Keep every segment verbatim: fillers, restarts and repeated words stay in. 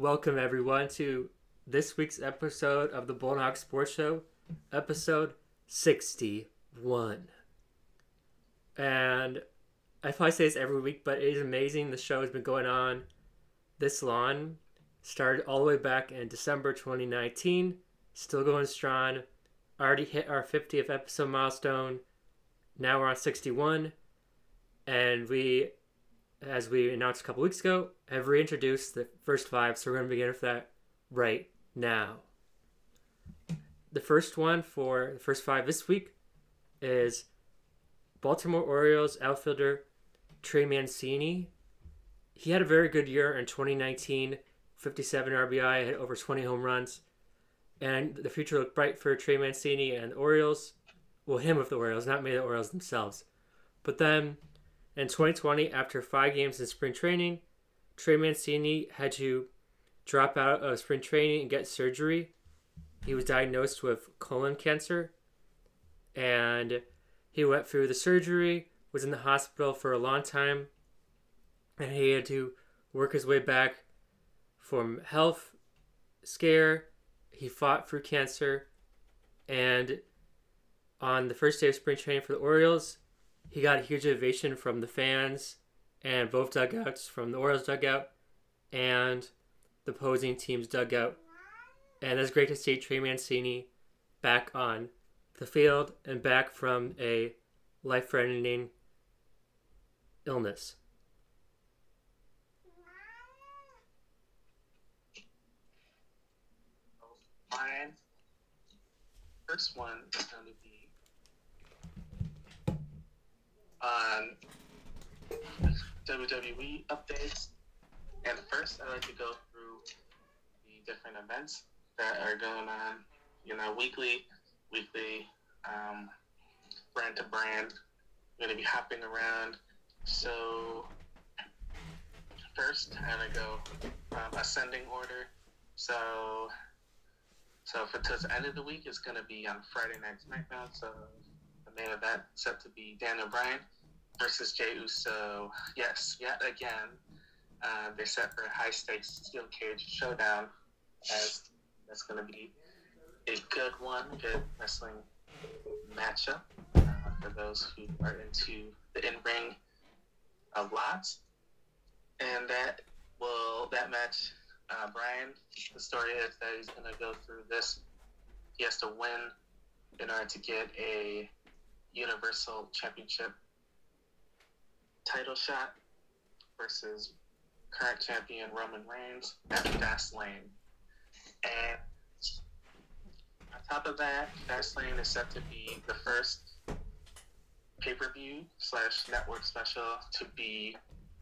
Welcome everyone to this week's episode of the Bullnog Sports Show, episode sixty-one. And I probably say this every week, but it is amazing. The show has been going on this long. Started all the way back in December twenty nineteen. Still going strong. Already hit our fiftieth episode milestone. Now we're on sixty-one. And we, as we announced a couple weeks ago, have reintroduced the first five. So we're going to begin with that right now. The first one for the first five this week is Baltimore Orioles outfielder Trey Mancini. He had a very good year in twenty nineteen, fifty-seven R B I, hit over twenty home runs. And the future looked bright for Trey Mancini and the Orioles. Well, him with the Orioles, not me, the Orioles themselves. But then in twenty twenty, after five games in spring training, Trey Mancini had to drop out of spring training and get surgery. He was diagnosed with colon cancer, and he went through the surgery, was in the hospital for a long time, and he had to work his way back from health scare. He fought through cancer, and on the first day of spring training for the Orioles, he got a huge ovation from the fans and both dugouts, from the Orioles dugout and the opposing team's dugout. And it's great to see Trey Mancini back on the field and back from a life-threatening illness. My first one is going to be on W W E updates. And first, I like to go through the different events that are going on, you know, weekly, weekly, um, brand to brand. I'm going to be hopping around. So, first, I'm going to go um, ascending order. So, so for towards the end of the week, it's going to be on Friday Night SmackDown. So, the main event set to be Daniel Bryan versus Jey Uso. Yes, yet again, uh, they're set for a high-stakes steel cage showdown, as that's going to be a good one, good wrestling matchup uh, for those who are into the in-ring a lot. And that will that match, uh, Bryan, the story is that he's going to go through this. He has to win in order to get a Universal Championship title shot versus current champion Roman Reigns at Fastlane. And on top of that, Fastlane is set to be the first pay-per-view slash network special to be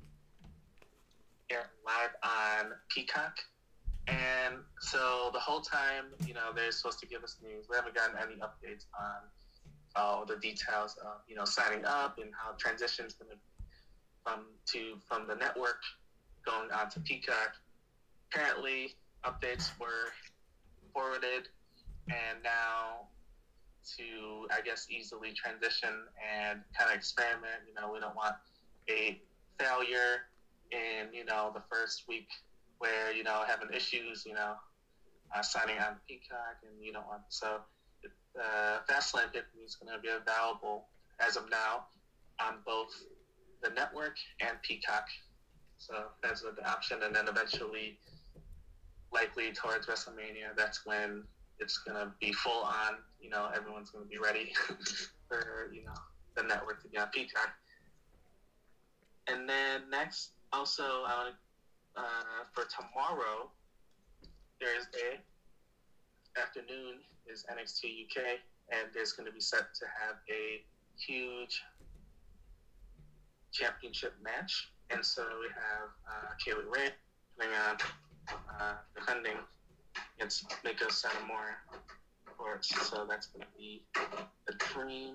aired live on Peacock. And so the whole time, you know, they're supposed to give us news. We haven't gotten any updates on all the details of, you know, signing up and how transition's going to from to from the network going on to Peacock. Apparently, updates were forwarded, and now to, I guess, easily transition and kind of experiment. You know, we don't want a failure in, you know, the first week where, you know, having issues, you know, uh, signing on Peacock, and you don't want so. Uh, Fastlane is going to be available as of now on both the network and Peacock. So that's the option. And then eventually, likely towards WrestleMania, that's when it's going to be full on. You know, everyone's going to be ready for, you know, the network to be on Peacock. And then next, also, I want to, uh, for tomorrow, Thursday afternoon, is N X T U K, and there's going to be set to have a huge championship match. And so we have uh, Kaylee Ray playing on uh, defending against Miko Satomura, of course. So that's going to be a dream.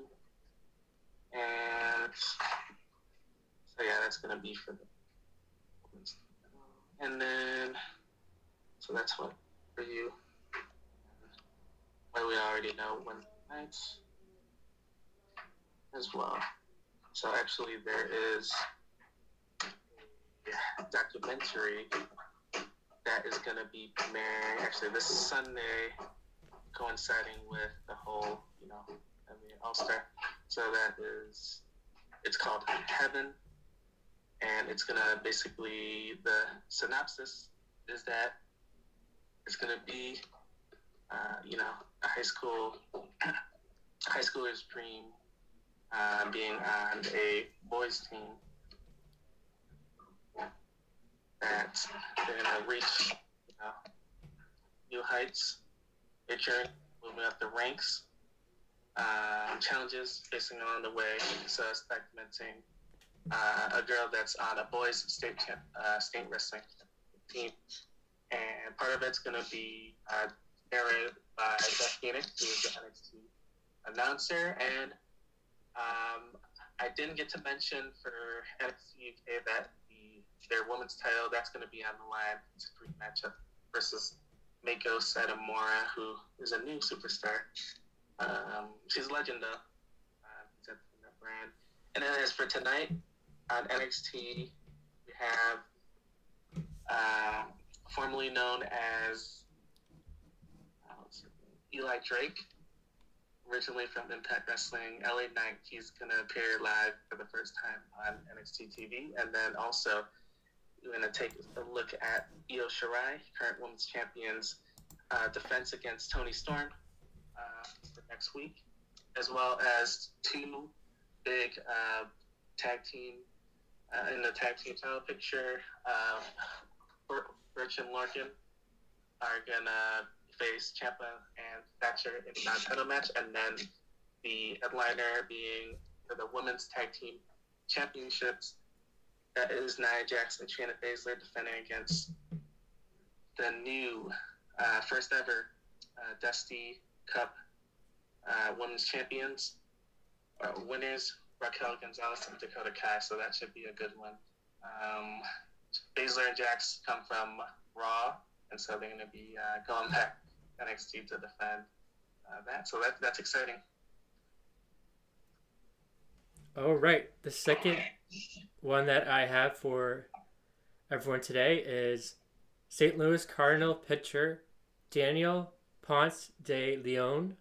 And so yeah, that's going to be for the. And then, so that's what for you. Well, we already know when nights as well. So actually, there is a documentary that is going to be premiering actually this Sunday, coinciding with the whole, you know, N B A All-Star. So that is, it's called Heaven, and it's going to basically, the synopsis is that it's going to be, uh, you know, a high school, high schooler's dream, uh, being on a boys' team that they're going to reach, you know, new heights, their journey, moving up the ranks, uh, challenges facing along the way. So it's documenting uh, a girl that's on a boys' state champ, uh, state wrestling team, and part of it's going to be uh, narrated by Beth Phoenix, who is the N X T announcer, and um, I didn't get to mention for N X T U K that the their women's title, that's going to be on the line. It's a great matchup versus Mako Satomura, who is a new superstar. Um, she's a legend, though. Uh, that's that brand. And then as for tonight, on N X T, we have uh, formerly known as uh, Eli Drake, originally from Impact Wrestling, L A Knight. He's going to appear live for the first time on N X T T V. And then also, we're going to take a look at Io Shirai, current women's champion's uh, defense against Toni Storm uh, for next week, as well as two big uh, tag team uh, in the tag team title picture. Uh, Birch and Larkin are going to face Ciampa and Thatcher in a non-title match, and then the headliner being for the women's tag team championships. That is Nia Jax and Shayna Baszler defending against the new uh, first ever uh, Dusty Cup uh, women's champions, uh, winners, Raquel Gonzalez and Dakota Kai. So that should be a good one. Um, Baszler and Jax come from Raw, and so they're going to be uh, going back N X T to defend uh, that. So that, that's exciting. All right. The second one that I have for everyone today is Saint Louis Cardinal pitcher Daniel Ponce de Leon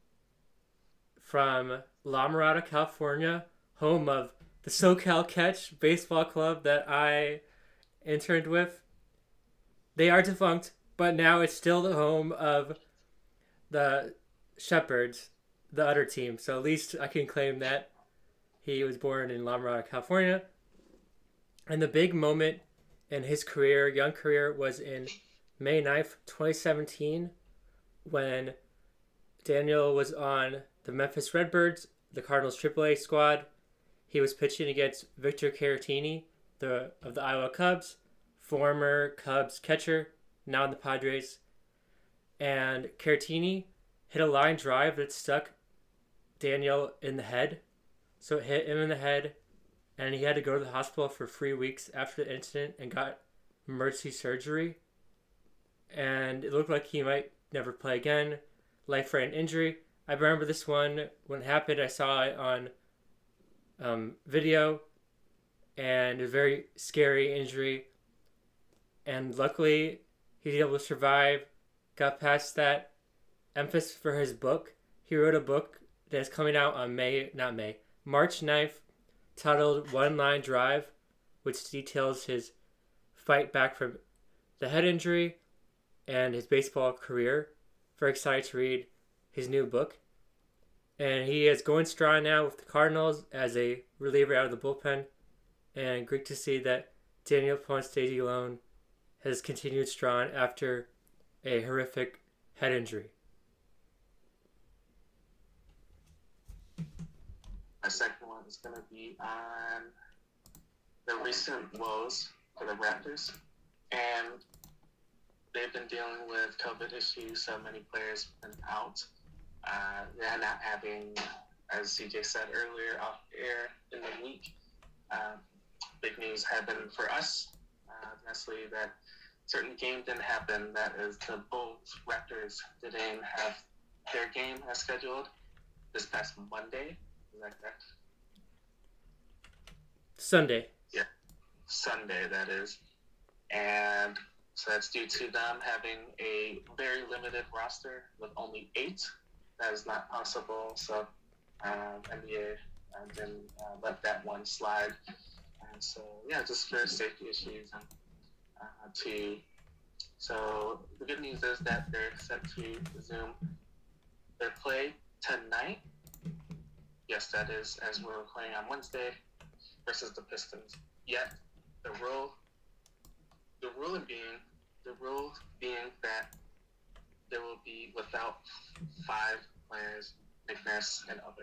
from La Mirada, California, home of the SoCal Catch baseball club that I interned with. They are defunct, but now it's still the home of the Shepherds, the other team. So at least I can claim that he was born in La Mirada, California. And the big moment in his career, young career, was in May ninth, twenty seventeen, when Daniel was on the Memphis Redbirds, the Cardinals triple A squad. He was pitching against Victor Caratini, the of the Iowa Cubs, former Cubs catcher, now in the Padres. And Caratini hit a line drive that stuck Daniel in the head. So it hit him in the head, and he had to go to the hospital for three weeks after the incident and got emergency surgery. And it looked like he might never play again. Life-threatening injury. I remember this one when it happened. I saw it on um, video, and a very scary injury. And luckily, he was able to survive, got past that. Emphasis for his book. He wrote a book that's coming out on May, not May, March ninth, titled One Line Drive, which details his fight back from the head injury and his baseball career. Very excited to read his new book. And he is going strong now with the Cardinals as a reliever out of the bullpen. And great to see that Daniel Ponce de Leon has continued strong after a horrific head injury. My second one is going to be on the recent woes for the Raptors. And they've been dealing with COVID issues, so many players have been out. Uh, they're not having, as C J said earlier, off air in the week. Uh, big news happened for us, uh, necessarily that certain games didn't happen. That is, the Bulls Raptors didn't have their game as scheduled this past Monday. Is that correct? Sunday. Yeah, Sunday, that is. And So that's due to them having a very limited roster with only eight. That is not possible. So um, N B A uh, didn't uh, let that one slide. And so, yeah, just for safety issues. And uh, to So the good news is that they're set to resume their play tonight. Yes, that is, as we're playing on Wednesday versus the Pistons. Yet the rule, the rule being, the rule being that there will be without five players, Nick Nurse and other.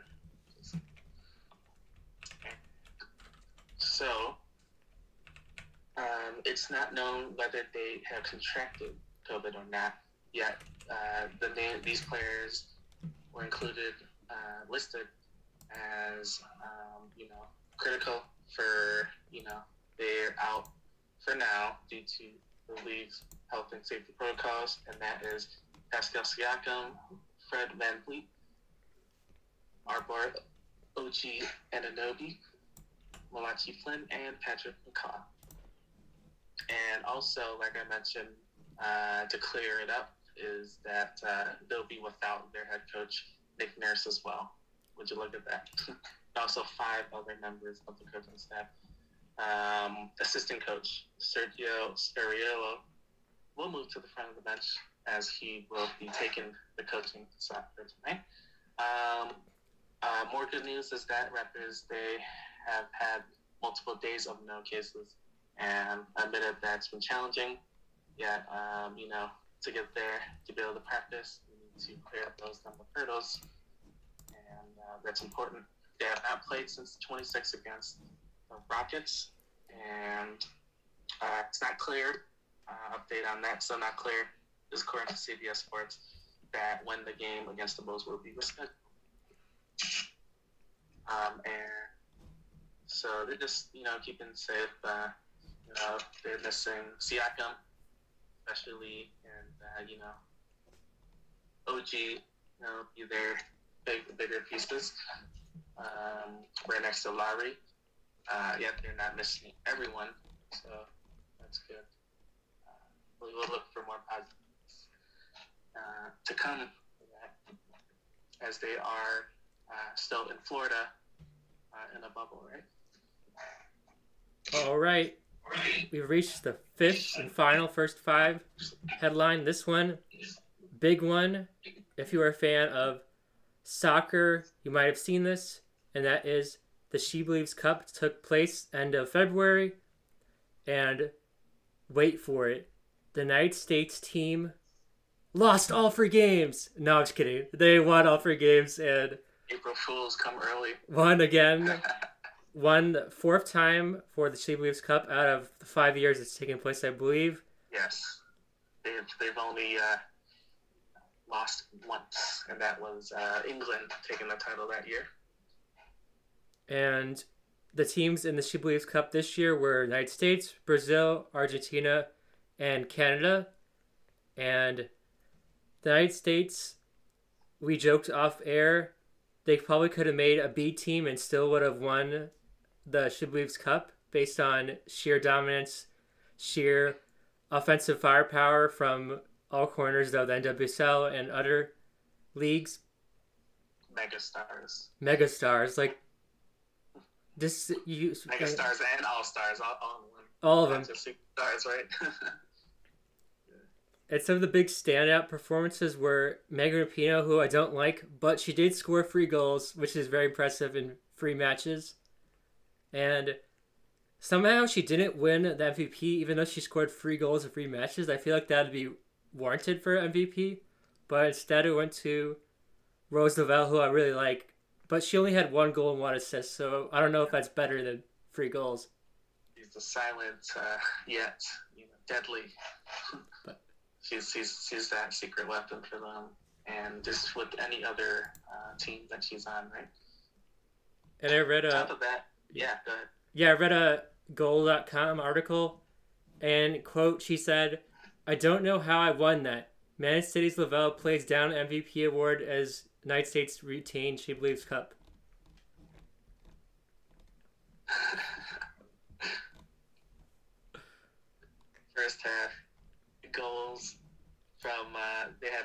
So um, it's not known whether they have contracted COVID or not yet. Uh, the name, these players were included, uh, listed as um, you know, critical for, you know, they're out for now due to the league's health and safety protocols, and that is Pascal Siakam, Fred VanVleet, Arbor Ochi Anunoby, Malachi Flynn, and Patrick McCaw. And also, like I mentioned, uh, to clear it up, is that uh, they'll be without their head coach, Nick Nurse, as well. Would you look at that? Also, five other members of the coaching staff. Um, assistant coach, Sergio Scariolo, will move to the front of the bench as he will be taking the coaching slot for tonight. Um, uh, more good news is that Raptors, they have had multiple days of no cases, and admitted that's been challenging. Yeah, um, you know, to get there, to be able to practice, we need to clear up those number of hurdles, and uh, that's important. They have not played since the twenty-sixth against the Rockets, and uh, it's not clear. Uh, update on that, still not clear. This is according to C B S Sports, that when the game against the Bulls will be rescheduled. Um, and so they're just, you know, keeping safe. Uh, you know, they're missing Siakam, especially, and uh, you know, O G, you know, be their big, bigger pieces. Um, right next to Lowry. Uh, yet they're not missing everyone, so that's good. Uh, we will look for more positives uh, to come, as they are uh, still in Florida uh, in a bubble, right? All right. We've reached the fifth and final first five headline. This one, big one. If you are a fan of soccer, you might have seen this, and that is the She Believes Cup took place end of February, and wait for it, the United States team lost all three games. No, I'm just kidding. They won all three games and April Fools come early. Won again. Won the fourth time for the She Believes Cup out of the five years it's taken place, I believe. Yes. They've, they've only uh, lost once, and that was uh, England taking the title that year. And the teams in the She Believes Cup this year were United States, Brazil, Argentina, and Canada. And the United States, we joked off air, they probably could have made a B team and still would have won the She Believes Cup based on sheer dominance, sheer offensive firepower from all corners of the N W S L and other leagues. Megastars. Megastars, like this. You Megastars uh, and all stars, all, all in one. All of them. Not just superstars, right? And some of the big standout performances were Megan Rapinoe, who I don't like, but she did score three goals, which is very impressive in three matches. And somehow she didn't win the M V P, even though she scored three goals in three matches. I feel like that would be warranted for M V P, but instead it went to Rose Lavelle, who I really like. But she only had one goal and one assist, so I don't know if that's better than three goals. She's the silent, uh, yet you know, deadly. But She's, she's, she's that secret weapon for them, and just with any other uh, team that she's on, right? And I read a... On top of that, yeah, go ahead. Yeah, I read a goal dot com article, and, quote, she said, "I don't know how I won that. Man City's Lavelle plays down M V P award as United States retained She Believes Cup." First half,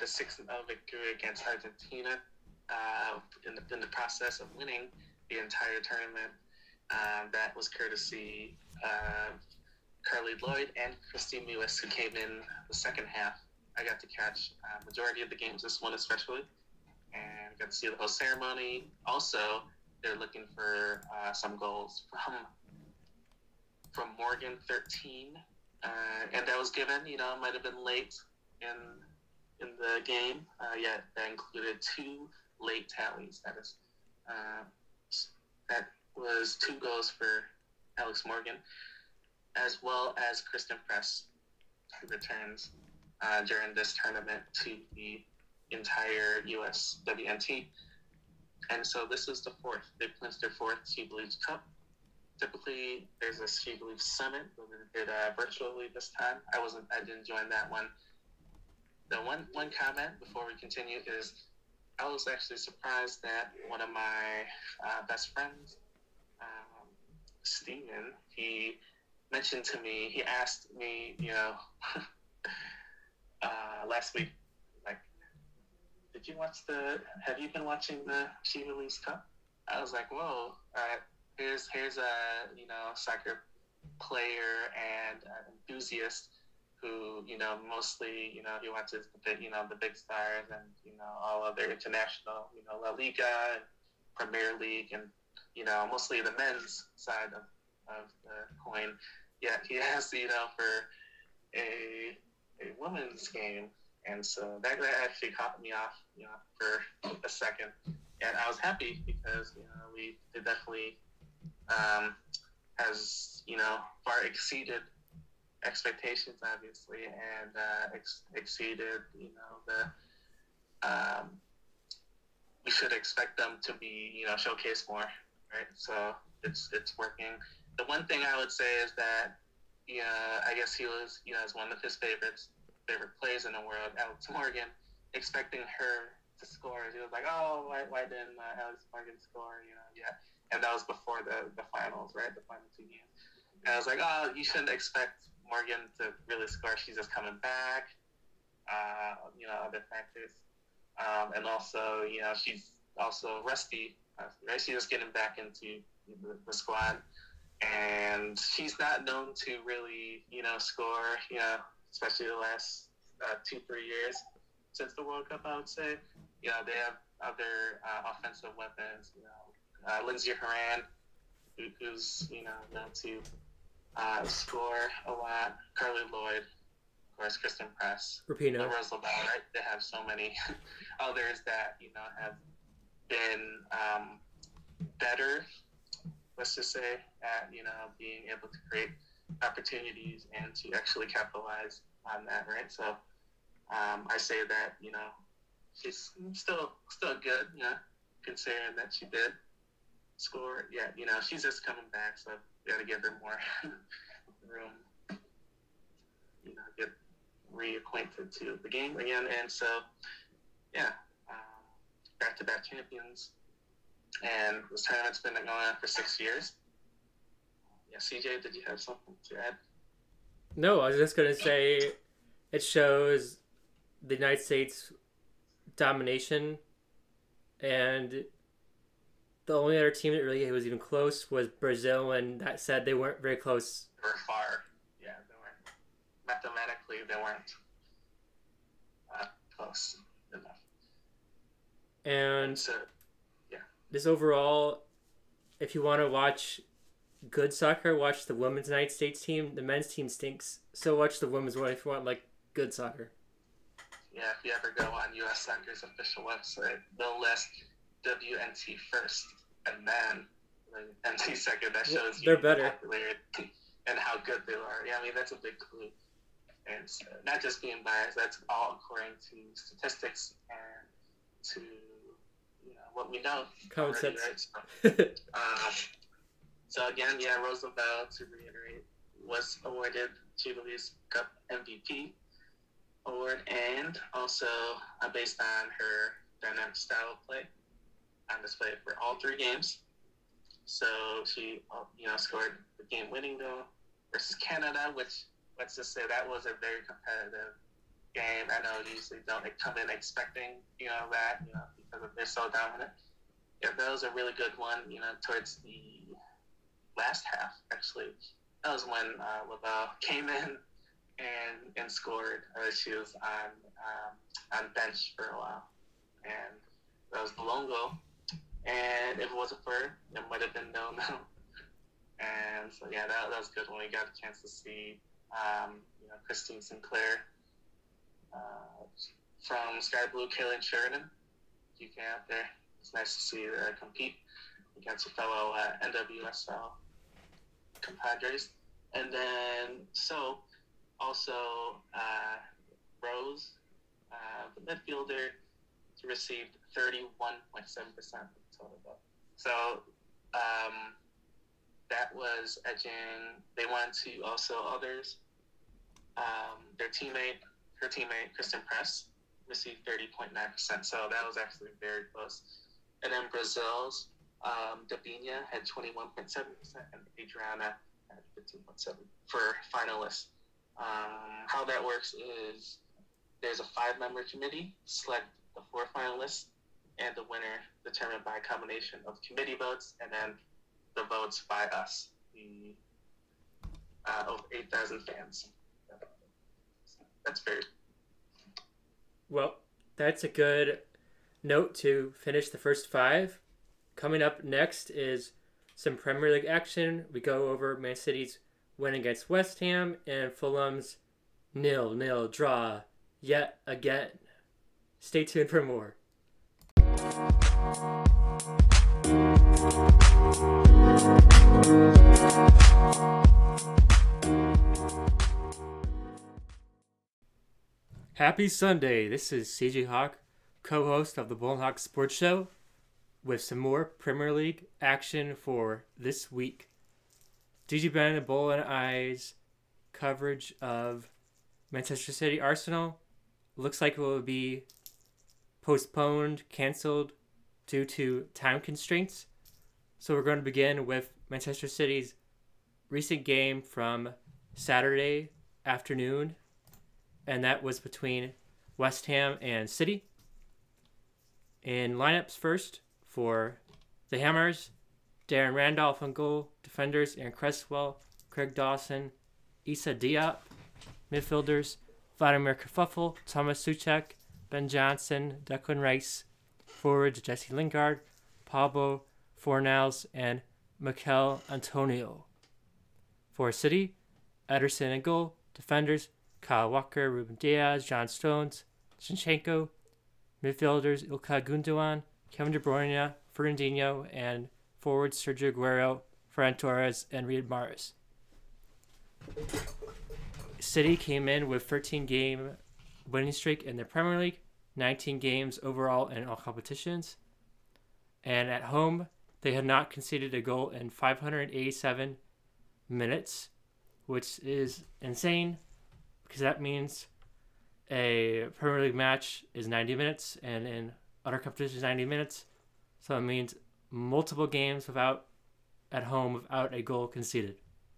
six and oh victory against Argentina uh, in, the, in the process of winning the entire tournament. Um, that was courtesy uh, Carly Lloyd and Christine Lewis, who came in the second half. I got to catch a uh, majority of the games, this one especially, and got to see the whole ceremony. Also, they're looking for uh, some goals from from Morgan thirteen, uh, and that was given. You know, might have been late in in the game. Uh, yeah, that included two late tallies. That is, uh, that was two goals for Alex Morgan, as well as Kristen Press, who returns uh, during this tournament to the entire U S W N T. And so this is the fourth. They clinched their fourth She Believes Cup. Typically, there's a She Believes Summit, but we did uh, virtually this time. I wasn't. I didn't join that one. The one one comment before we continue is, I was actually surprised that one of my uh, best friends, um, Steven, he mentioned to me. He asked me, you know, uh, last week, like, did you watch the? Have you been watching the She Believes Cup? I was like, whoa. Uh, Here's here's a you know soccer player and uh, enthusiast who you know mostly you know he watches the big you know the big stars and you know all of their international you know La Liga and Premier League and you know mostly the men's side of, of the coin. Yet he has you know for a a women's game, and so that, that actually caught me off you know for a second, and I was happy because you know we did definitely. Um, has you know far exceeded expectations, obviously, and uh, ex- exceeded you know the um, we should expect them to be you know showcased more, right? So it's it's working. The one thing I would say is that you know I guess he was you know as one of his favorites favorite players in the world, Alex Morgan, expecting her to score. He was like, oh, why why didn't uh, Alex Morgan score? You know, yeah. And that was before the, the finals, right? The final two games. And I was like, oh, you shouldn't expect Morgan to really score. She's just coming back. Uh, you know, other factors. Um, and also, you know, she's also rusty, uh, right? She's just getting back into the, the squad. And she's not known to really, you know, score, you know, especially the last uh, two, three years since the World Cup, I would say. You know, they have other uh, offensive weapons, you know, Uh, Lindsey Horan, who, who's you know known to uh, score a lot. Carly Lloyd, of course, Kristen Press, Rapinoe, Rose LaBelle, right? They have so many others that you know have been um, better. Let's just say at you know being able to create opportunities and to actually capitalize on that, right? So um, I say that you know she's still still good, you know, considering that she did. Score, yeah, you know, she's just coming back, so we got to give her more room, you know, get reacquainted to the game again. And so, yeah, um, back-to-back champions. And this tournament's been going on for six years. Yeah, C J, did you have something to add? No, I was just going to say it shows the United States domination, and the only other team that really was even close was Brazil, and that said they weren't very close. They were far. Yeah, they weren't. Mathematically, they weren't uh, close enough. And so, yeah. This overall, if you want to watch good soccer, watch the women's United States team. The men's team stinks, so watch the women's one if you want like good soccer. Yeah, if you ever go on U S Soccer's official website, they'll list W N T first and then N T second. That shows they're you better and how good they are. Yeah, I mean that's a big clue. And so, not just being biased, that's all according to statistics and to you know what we know. Common already, sense. Right? So, um, so again, yeah, Rose LaBelle, to reiterate, was awarded She Believes Cup M V P award, and also uh, based on her dynamic style of play on display for all three games. So she, you know, scored the game-winning goal versus Canada, which, let's just say that was a very competitive game. I know usually don't come in expecting, you know, that, you know, because they're so dominant. Yeah, that was a really good one, you know, towards the last half, actually. That was when uh, Lavelle came in and and scored. Uh, she was on um, on bench for a while, and that was the lone goal. And if it wasn't for her, it might have been no no. And so yeah, that, that was good when we got a chance to see um, you know, Christine Sinclair uh, from Sky Blue, Kaylin Sheridan. You came out there. It's nice to see her compete against her fellow uh, N W S L compadres. And then, so, also, uh, Rose, uh, the midfielder, received thirty-one point seven percent of the total vote. So, um, that was edging, they wanted to also others. Um, their teammate, her teammate, Kristen Press, received thirty point nine percent. So that was actually very close. And then Brazil's um, Dabinia had twenty-one point seven percent and Adriana had fifteen point seven percent for finalists. Um, how that works is there's a five-member committee, select the four finalists, and the winner determined by a combination of committee votes and then the votes by us, the uh, over eight thousand fans. That's fair. Well, that's a good note to finish the first five. Coming up next is some Premier League action. We go over Man City's win against West Ham and Fulham's nil nil draw yet again. Stay tuned for more. Happy Sunday. This is C J Hawk, co-host of the Bull Hawk Sports Show, with some more Premier League action for this week. D J Ben and Bull and I's coverage of Manchester City Arsenal looks like it will be postponed, canceled due to time constraints. So we're going to begin with Manchester City's recent game from Saturday afternoon, and that was between West Ham and City. In lineups first for the Hammers, Darren Randolph on goal, defenders Aaron Cresswell, Craig Dawson, Issa Diop, midfielders Vladimir Kerfuffle, Thomas Souček, Ben Johnson, Declan Rice, forwards Jesse Lingard, Pablo Fornals, and Mikel Antonio. For City, Ederson in goal, defenders Kyle Walker, Ruben Diaz, John Stones, Zinchenko, midfielders Ilkay Gundogan, Kevin De Bruyne, Fernandinho, and forwards Sergio Aguero, Ferran Torres, and Riyad Mahrez. City came in with thirteen game winning streak in the Premier League, nineteen games overall in all competitions. And at home, they had not conceded a goal in five hundred eighty-seven minutes, which is insane because that means a Premier League match is ninety minutes and in other competitions ninety minutes. So it means multiple games without at home without a goal conceded.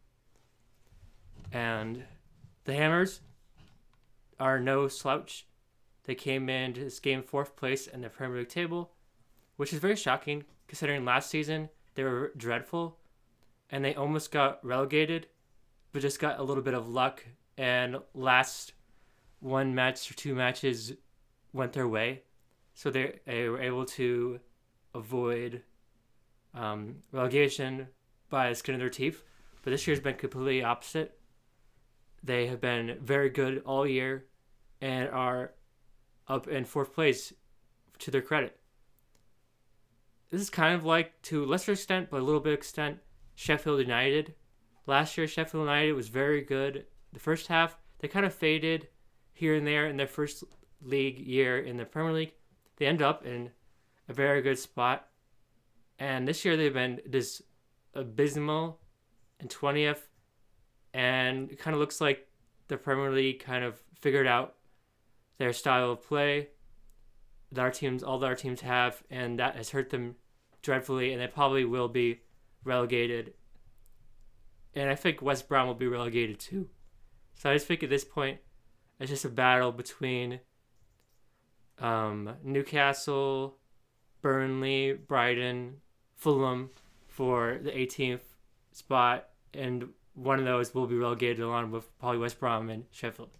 And the Hammers are no slouch. They came into this game fourth place in the Premier League table, which is very shocking considering last season they were dreadful and they almost got relegated, but just got a little bit of luck and last one match or two matches went their way. So they, they were able to avoid um, relegation by the skin of their teeth. But this year's been completely opposite. They have been very good all year and are up in fourth place to their credit. This is kind of like, to a lesser extent, but a little bit extent, Sheffield United. Last year, Sheffield United was very good. The first half, they kind of faded here and there in their first league year in the Premier League. They end up in a very good spot. And this year they've been this abysmal in twentieth. And it kind of looks like the Premier League kind of figured out their style of play that our teams, all that our teams have, and that has hurt them dreadfully, and they probably will be relegated. And I think West Brom will be relegated too. So I just think at this point, It's just a battle between um, Newcastle, Burnley, Brighton, Fulham for the eighteenth spot, and one of those will be relegated along with probably West Brom and Sheffield.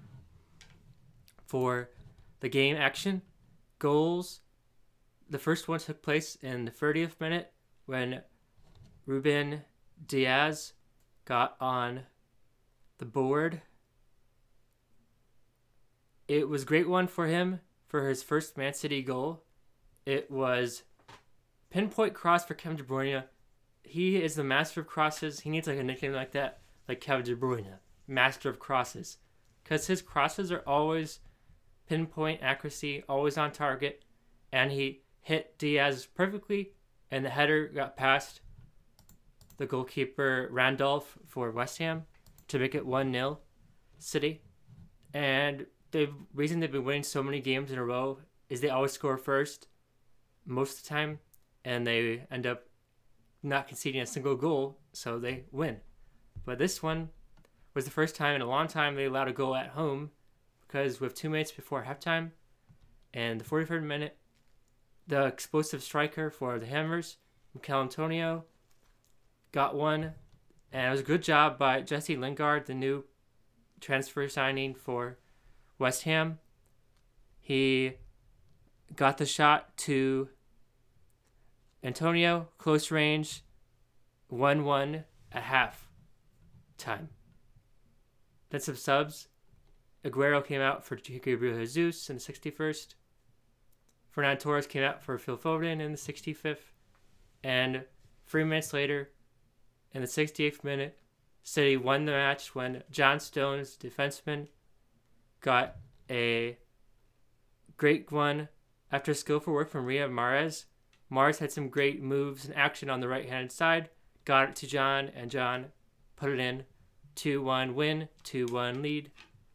For the game action, goals, the first one took place in the thirtieth minute when Ruben Diaz got on the board. It was a great one for him for his first Man City goal. It was pinpoint cross for Kevin De Bruyne. He is the master of crosses. He needs like a nickname like that, like Kevin De Bruyne, master of crosses, because his crosses are always pinpoint accuracy, always on target, and he hit Diaz perfectly, and the header got past the goalkeeper Randolph for West Ham to make it one nil City. And the reason they've been winning so many games in a row is they always score first most of the time, and they end up not conceding a single goal, so they win. But this one was the first time in a long time they allowed a goal at home, because with two minutes before halftime and the forty-third minute, the explosive striker for the Hammers, Mikel Antonio, got one, and it was a good job by Jesse Lingard, the new transfer signing for West Ham. He got the shot to Antonio, close range, one one at half time. Then some subs. Aguero came out for Gabriel Jesus in the sixty-first. Fernando Torres came out for Phil Foden in the sixty-fifth. And three minutes later, in the sixty-eighth minute, City won the match when John Stones, defenseman, got a great one after skillful work from Riyad Mahrez. Mahrez had some great moves and action on the right-hand side, got it to John, and John put it in. two one win, two one lead.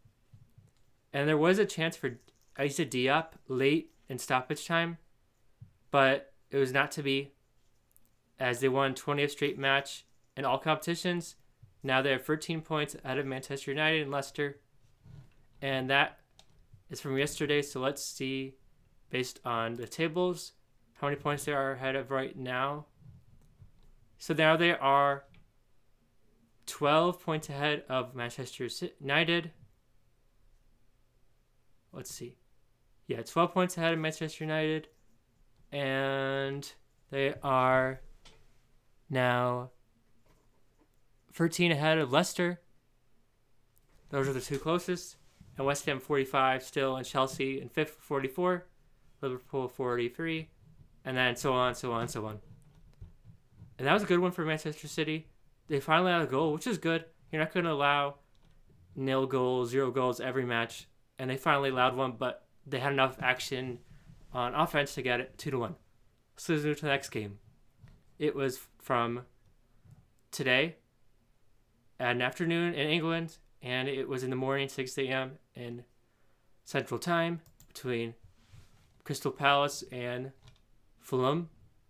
And there was a chance for Issa Diop late in stoppage time, but it was not to be, as they won twentieth straight match in all competitions. Now they have thirteen points out of Manchester United and Leicester. And that is from yesterday, so let's see, based on the tables, how many points they are ahead of right now. So now they are twelve points ahead of Manchester United. Let's see. Yeah, twelve points ahead of Manchester United. And they are now thirteen ahead of Leicester. Those are the two closest. And West Ham forty-five still, and Chelsea in fifth forty-four. Liverpool forty-three. And then so on, so on, so on. And that was a good one for Manchester City. They finally had a goal, which is good. You're not going to allow nil goals, zero goals every match. And they finally allowed one, but they had enough action on offense to get it two to one. So let's move to the next game. It was from today at an afternoon in England, and it was in the morning, six a.m. in Central Time, between Crystal Palace and Fulham.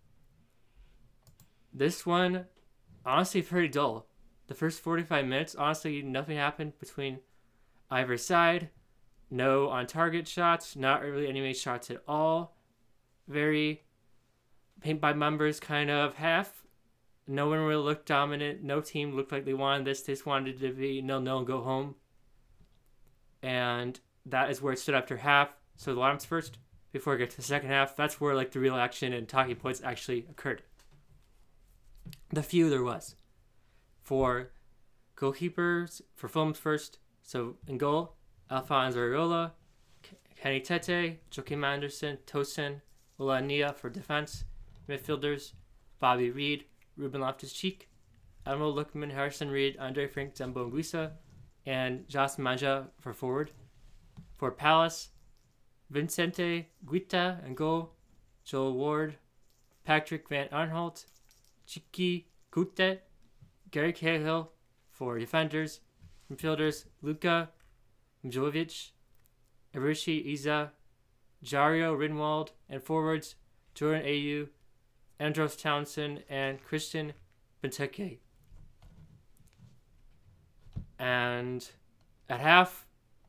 This one, honestly, pretty dull. The first forty-five minutes, honestly, nothing happened between either side. No on-target shots, not really any shots at all. Very paint-by-numbers kind of half. No one really looked dominant. No team looked like they wanted this. They just wanted it to be nil-nil and go home. And that is where it stood after half. So the alarms first, before I get to the second half, that's where like the real action and talking points actually occurred. The few there was. For goalkeepers, for Fulham's first, so in goal, Alphonse Areola, Kenny Tete, Joachim Anderson, Tosin, Olania for defense. Midfielders, Bobby Reed, Ruben Loftus-Cheek, Admiral Lookman, Harrison Reed, Andre Frank, Zembo Anguissa, and Jas Manja for forward. For Palace, Vincente Guita and goal, Joel Ward, Patrick Van Arnholt, Chiki Gute, Gary Cahill for defenders. Midfielders, Luka Mjovic, Arishi Iza, Jario Rinwald, and forwards, Jordan Ayew, Andros Townsend, and Christian Benteke. And at half,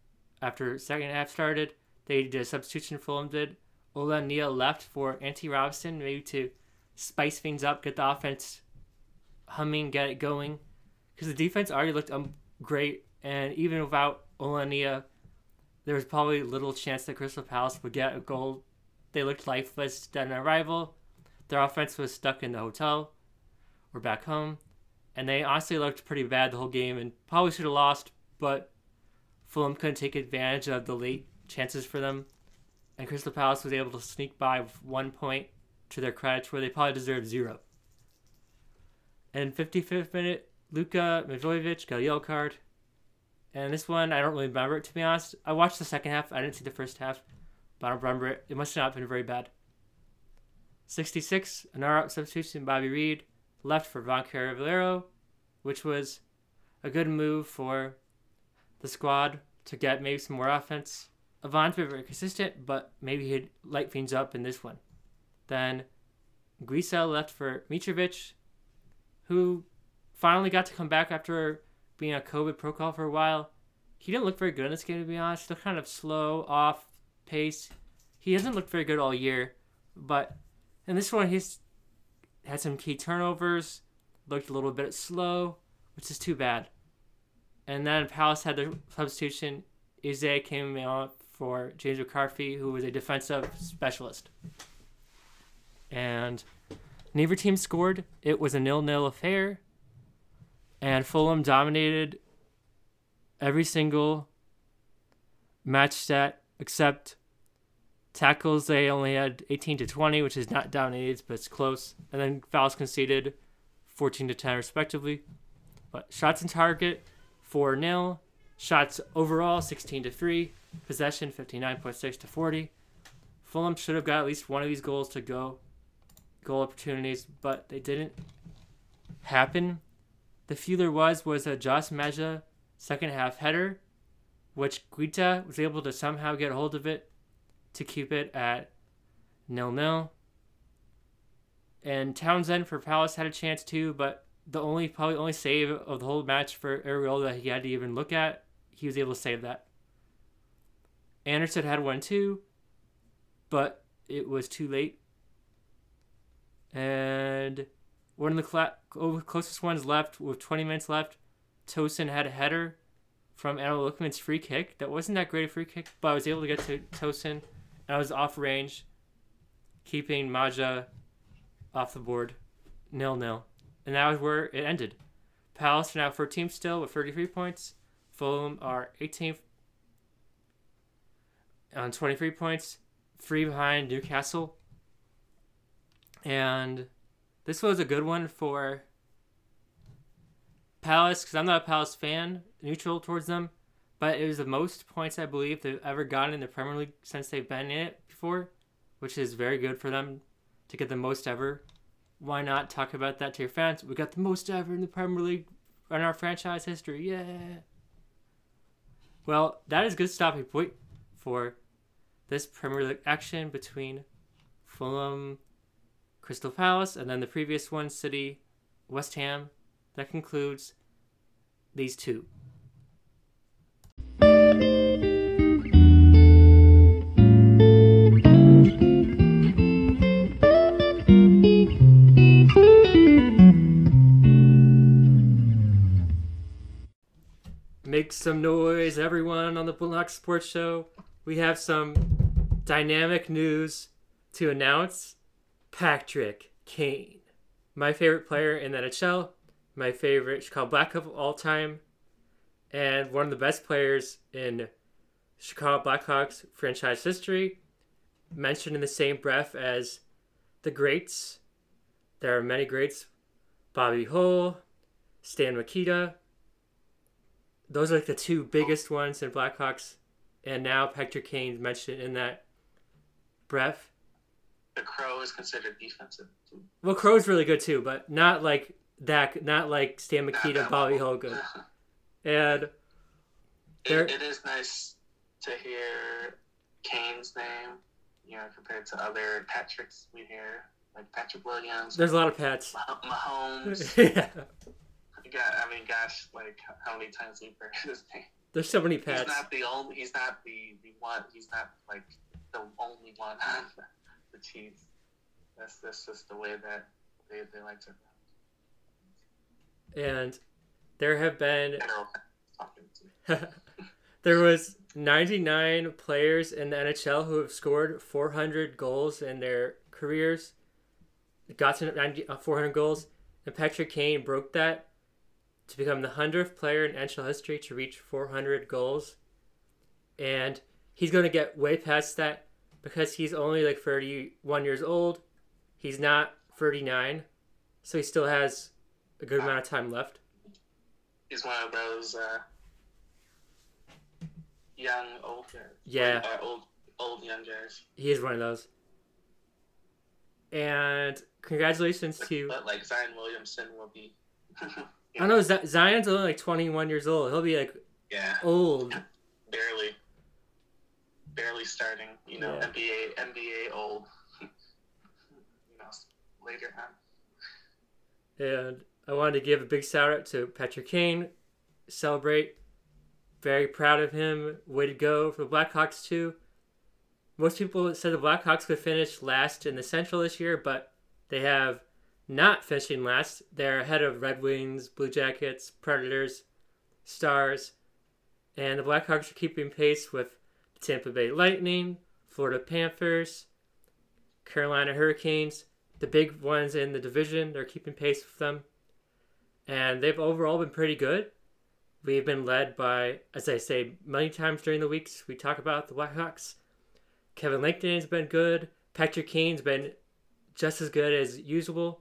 after second half started. They did a substitution. Fulham did. Ola Nia left for Anthony Robinson, maybe to spice things up, get the offense humming, get it going. Because the defense already looked um, great, and even without Ola Nia, there was probably little chance that Crystal Palace would get a goal. They looked lifeless on arrival. Their offense was stuck in the hotel or back home, and they honestly looked pretty bad the whole game and probably should have lost, but Fulham couldn't take advantage of the late chances for them, and Crystal Palace was able to sneak by with one point to their credit, where they probably deserved zero. And fifty-fifth minute, Luka Milojevic got a yellow card, and this one, I don't really remember it, to be honest. I watched the second half. I didn't see the first half, but I don't remember it. It must have not been very bad. sixty-six, another substitution, Bobby Reed left for Von Cannavaro, which was a good move for the squad to get maybe some more offense. Avon's been very consistent, but maybe he'd light things up in this one. Then Guisa left for Mitrovic, who finally got to come back after being a COVID protocol for a while. He didn't look very good in this game, to be honest. Still kind of slow, off pace. He hasn't looked very good all year, but in this one, he's had some key turnovers, looked a little bit slow, which is too bad. And then Palace had the substitution. Ize came out for James McCarthy, who was a defensive specialist. And neither team scored. It was a nil-nil affair. And Fulham dominated every single match stat except tackles. They only had eighteen to twenty, which is not dominated, but it's close. And then fouls conceded, fourteen to ten respectively. But shots on target, four nil. Shots overall, sixteen to three. Possession, fifty-nine point six to forty. Fulham should have got at least one of these goals to go. Goal opportunities, but they didn't happen. The few there was was a Josh Maja second half header, which Guita was able to somehow get a hold of it to keep it at nil-nil. And Townsend for Palace had a chance too, but the only probably only save of the whole match for Areola that he had to even look at, he was able to save that. Anderson had one too, but it was too late. And one of the cl- closest ones left with twenty minutes left, Tosin had a header from Anna Lookman's free kick. That wasn't that great a free kick, but I was able to get to Tosin, and I was off range, keeping Maja off the board, nil-nil. And that was where it ended. Palace are now thirteenth still with thirty-three points. Fulham are eighteenth on twenty-three points, three behind Newcastle. And this was a good one for Palace, because I'm not a Palace fan, neutral towards them, but it was the most points I believe they've ever gotten in the Premier League since they've been in it before, which is very good for them to get the most ever. Why not talk about that to your fans? We got the most ever in the Premier League in our franchise history. Yeah. Well, that is a good stopping point for this Premier League action between Fulham, Crystal Palace, and then the previous one, City, West Ham. That concludes these two. Make some noise, everyone, on the Bullock Sports Show. We have some dynamic news to announce. Patrick Kane, my favorite player in the N H L, my favorite Chicago Blackhawk of all time, and one of the best players in Chicago Blackhawks franchise history, mentioned in the same breath as the greats. There are many greats. Bobby Hull, Stan Mikita. Those are like the two biggest ones in Blackhawks. And now Patrick Kane's mentioned in that breath. The Crow is considered defensive too. Well, Crow's really good too, but not like that. Not like Stan Mikita, Bobby Hull good. And it, it is nice to hear Kane's name, you know, compared to other Patricks we hear, like Patrick Williams. There's a lot of Pats. Mahomes. Yeah. You got, I mean, gosh, like how many times we've heard his name? There's so many He's Pats. not the only. He's not the, the one. He's not like the only one on the Chiefs. That's that's just the way that they, they like to run. And there have been. Talking There was ninety-nine players in the N H L who have scored four hundred goals in their careers. Got to ninety, uh, four hundred goals, and Patrick Kane broke that to become the hundredth player in N H L history to reach four hundred goals. And he's going to get way past that because he's only like thirty-one years old. He's not thirty-nine, so he still has a good amount of time left. He's one of those uh, young, old guys. Yeah. Or, uh, old, old, young guys. He is one of those. And congratulations But, to... but like Zion Williamson will be... I know Z- Zion's only like twenty-one years old. He'll be like yeah. old. Barely. Barely starting, you know, Yeah. N B A N B A old. You know, later on. And I wanted to give a big shout out to Patrick Kane. Celebrate. Very proud of him. Way to go for the Blackhawks too. Most people said the Blackhawks could finish last in the Central this year, but they have not finishing last. They're ahead of Red Wings, Blue Jackets, Predators, Stars, and the Blackhawks are keeping pace with the Tampa Bay Lightning, Florida Panthers, Carolina Hurricanes. The big ones in the division, they're keeping pace with them. And they've overall been pretty good. We've been led by, as I say many times during the weeks, we talk about the Blackhawks. Kevin Lankton's been good. Patrick Kane's been just as good as usual.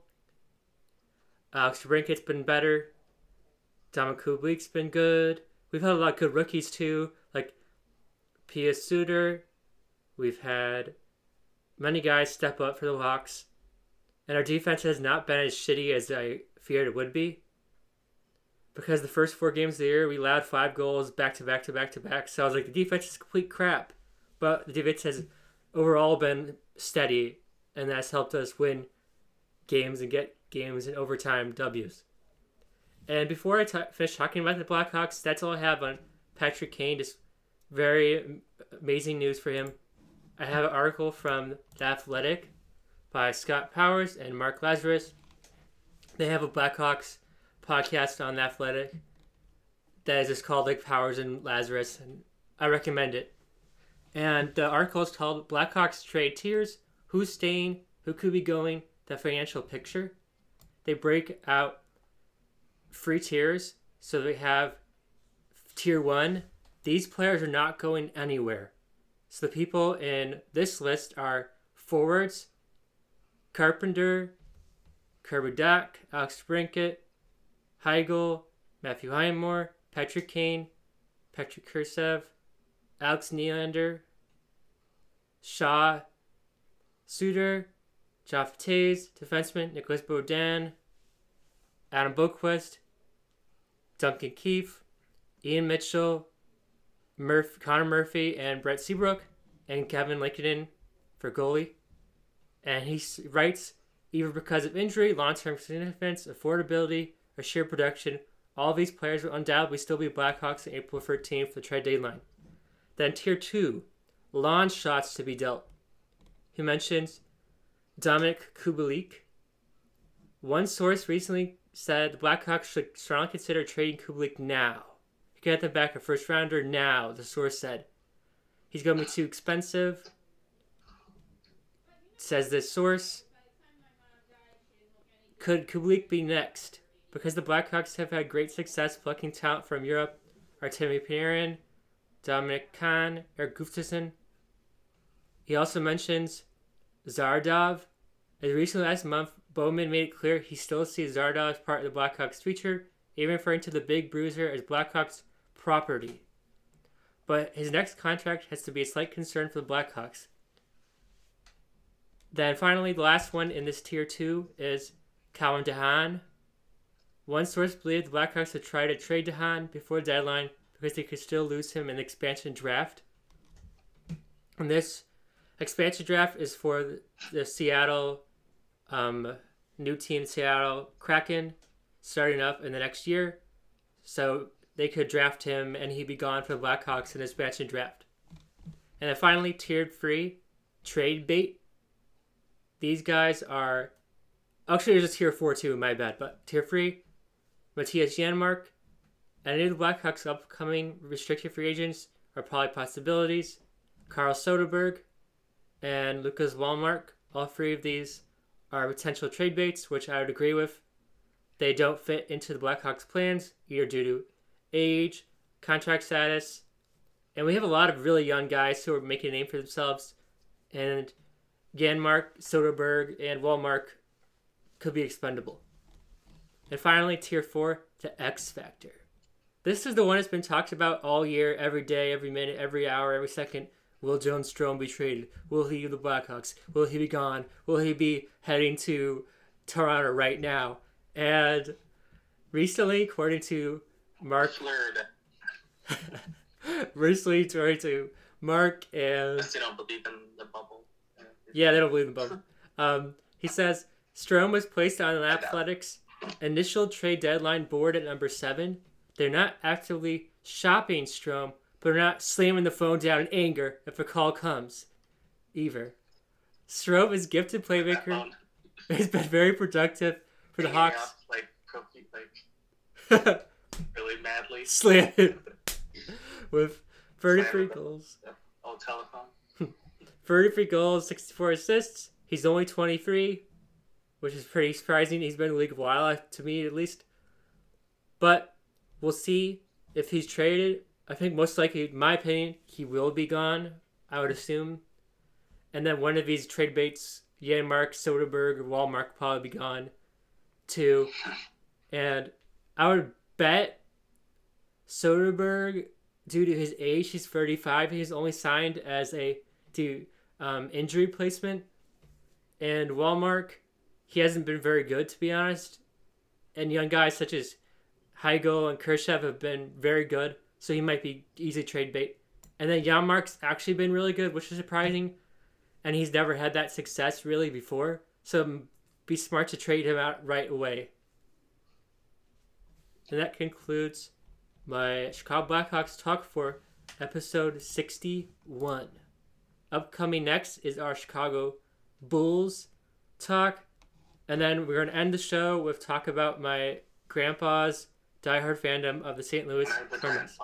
Alex DeBrincat's been better. Dominic Kublik's been good. We've had a lot of good rookies too, like Pia Suter. We've had many guys step up for the Hawks. And our defense has not been as shitty as I feared it would be. Because the first four games of the year, we allowed five goals back to back to back to back. So I was like, the defense is complete crap. But the defense has overall been steady, and that's helped us win games and get games in overtime W's. And before I t- finish talking about the Blackhawks, that's all I have on Patrick Kane. Just very amazing news for him. I have an article from The Athletic by Scott Powers and Mark Lazarus. They have a Blackhawks podcast on The Athletic that is just called like Powers and Lazarus, and I recommend it. And the article is called Blackhawks Trade Tiers, Who's Staying, Who Could Be Going, The Financial Picture. They break out three tiers. So they have tier one. These players are not going anywhere. So the people in this list are forwards, Carpenter, Kirby Dach, Alex Brinket, Heigl, Matthew Highmore, Patrick Kane, Patrick Kursev, Alex Nylander, Shaw, Suter, Geoff Taze, defenseman, Nicholas Baudin, Adam Boqvist, Duncan Keith, Ian Mitchell, Murph, Connor Murphy, and Brett Seabrook, and Kevin Lankinen for goalie. And he writes, either because of injury, long-term significance, affordability, or sheer production, all these players will undoubtedly still be Blackhawks on April thirteenth for the trade deadline. Then tier two, launch shots to be dealt. He mentions Dominic Kubalik. One source recently said the Blackhawks should strongly consider trading Kubalik now. You get them back a first rounder now, the source said. He's going to be too expensive, says this source. Could Kubalik be next? Because the Blackhawks have had great success plucking talent from Europe, Artemi Panarin, Dominic Kahn, Eric Gustafsson. He also mentions Zardov. As recently last month, Bowman made it clear he still sees Zardov as part of the Blackhawks' future, even referring to the Big Bruiser as Blackhawks' property. But his next contract has to be a slight concern for the Blackhawks. Then finally, the last one in this tier two is Calvin DeHaan. One source believed the Blackhawks would try to trade DeHaan before the deadline because they could still lose him in the expansion draft. And this expansion draft is for the, the Seattle, um, new team Seattle Kraken, starting up in the next year. So they could draft him and he'd be gone for the Blackhawks in this expansion draft. And then finally, tiered free, trade bait. These guys are... Actually, there's a tier four too, my bad. But tier three, Matthias Janmark. Any of the Blackhawks' upcoming restricted free agents are probably possibilities. Carl Soderberg and Lucas Wallmark. All three of these are potential trade baits, which I would agree with. They don't fit into the Blackhawks' plans, either due to age, contract status, and we have a lot of really young guys who are making a name for themselves. And Janmark, Soderberg, and Wallmark could be expendable. And finally, tier four, the X Factor. This is the one that's been talked about all year, every day, every minute, every hour, every second. Will Jones Strome be traded? Will he leave the Blackhawks? Will he be gone? Will he be heading to Toronto right now? And recently, according to Mark... recently, according to Mark and... They don't believe in the bubble. Yeah, they don't believe in the bubble. Um, he says, Strome was placed on an Athletics initial trade deadline board at number seven. They're not actively shopping Strome, but they're not slamming the phone down in anger if a call comes, either. Strome is gifted playmaker. He's been very productive for the Hawks. Up, like, like, really madly. Slammed with thirty-three goals. Old telephone. thirty-three goals, sixty-four assists. He's only twenty-three, which is pretty surprising. He's been in the league a while, to me at least. But we'll see if he's traded. I think most likely, in my opinion, he will be gone, I would assume. And then one of these trade baits, Janmark, Soderberg, or Wallmark will probably be gone too. And I would bet Soderberg, due to his age, he's thirty-five, he's only signed as a to, um, injury placement. And Wallmark, he hasn't been very good, to be honest. And young guys such as Heigl and Khrushchev have been very good, so he might be easy trade bait. And then Janmark's actually been really good, which is surprising. And he's never had that success really before, so be smart to trade him out right away. And that concludes my Chicago Blackhawks talk for episode sixty-one. Upcoming next is our Chicago Bulls talk. And then we're going to end the show with talk about my grandpa's diehard fandom of the Saint Louis Hornets.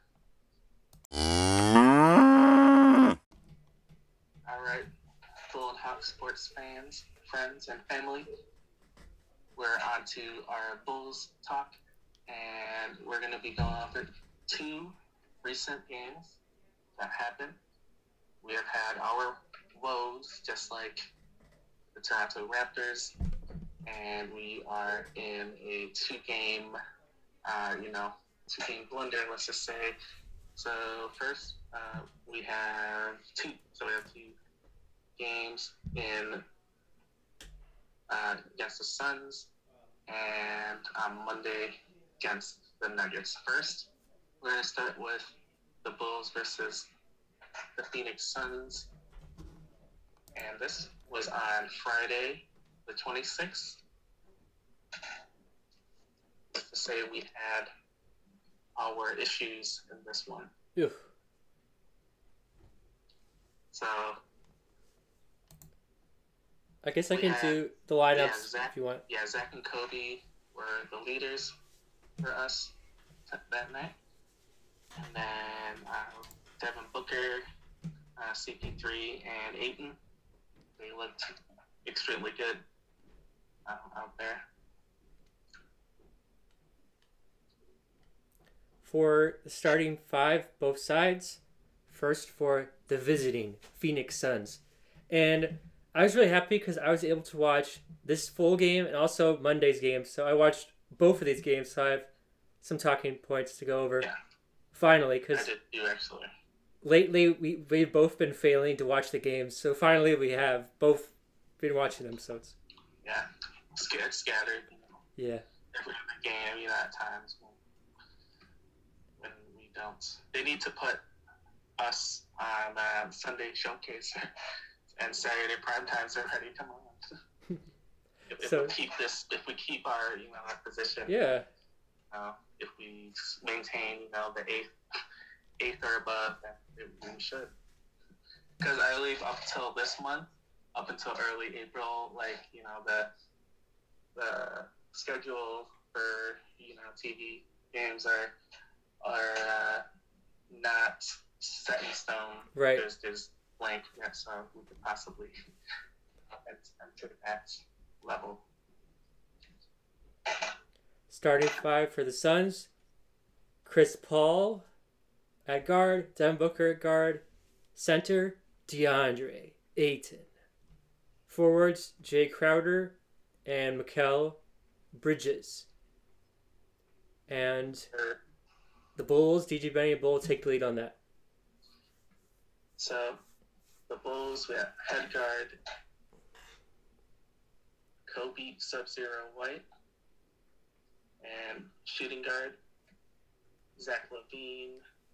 All right, full and hot sports fans, friends, and family. We're on to our Bulls talk, and we're going to be going over two recent games that happened. We have had our woes, just like the Toronto Raptors, and we are in a two-game, uh, you know, two-game blunder, let's just say. So first, uh, we have two. So we have two games in uh, against the Suns, and on Monday against the Nuggets. First, we're gonna start with the Bulls versus the Phoenix Suns, and this was on Friday, the twenty-sixth. To say we had our issues in this one. Ew. So I guess I can had, do the lineups yeah, Zach, if you want. Yeah, Zach and Kobe were the leaders for us that night. And then uh, Devin Booker, uh, C P three, and Ayton. They looked extremely good uh, out there. For the starting five, both sides. First for the visiting Phoenix Suns. And I was really happy because I was able to watch this full game and also Monday's game. So I watched both of these games, so I have some talking points to go over. Yeah. Finally, because I did too, actually. Lately we, we've both been failing to watch the games. So finally we have both been watching them. So it's... Yeah, scared, scattered. You know, yeah. every other game, you know, at times when, when we don't. They need to put us on uh, Sunday Showcase and Saturday prime times already. Come on. if, if So, we keep this, if we keep our, you know, our position. Yeah. know, if we maintain, you know, the eighth, eighth or above, then we should. Because I believe up until this month, up until early April, like, you know, the the schedule for, you know, T V games are are uh, not set in stone. Right. There's there's blank yet, so we could possibly enter that level. Starting five for the Suns: Chris Paul at guard, Devin Booker at guard, center DeAndre Ayton, forwards Jay Crowder and Mikal Bridges, and the Bulls, D J Benny and Bull take the lead on that. So the Bulls, we have head guard Kobe Sub-Zero White, and shooting guard Zach LaVine.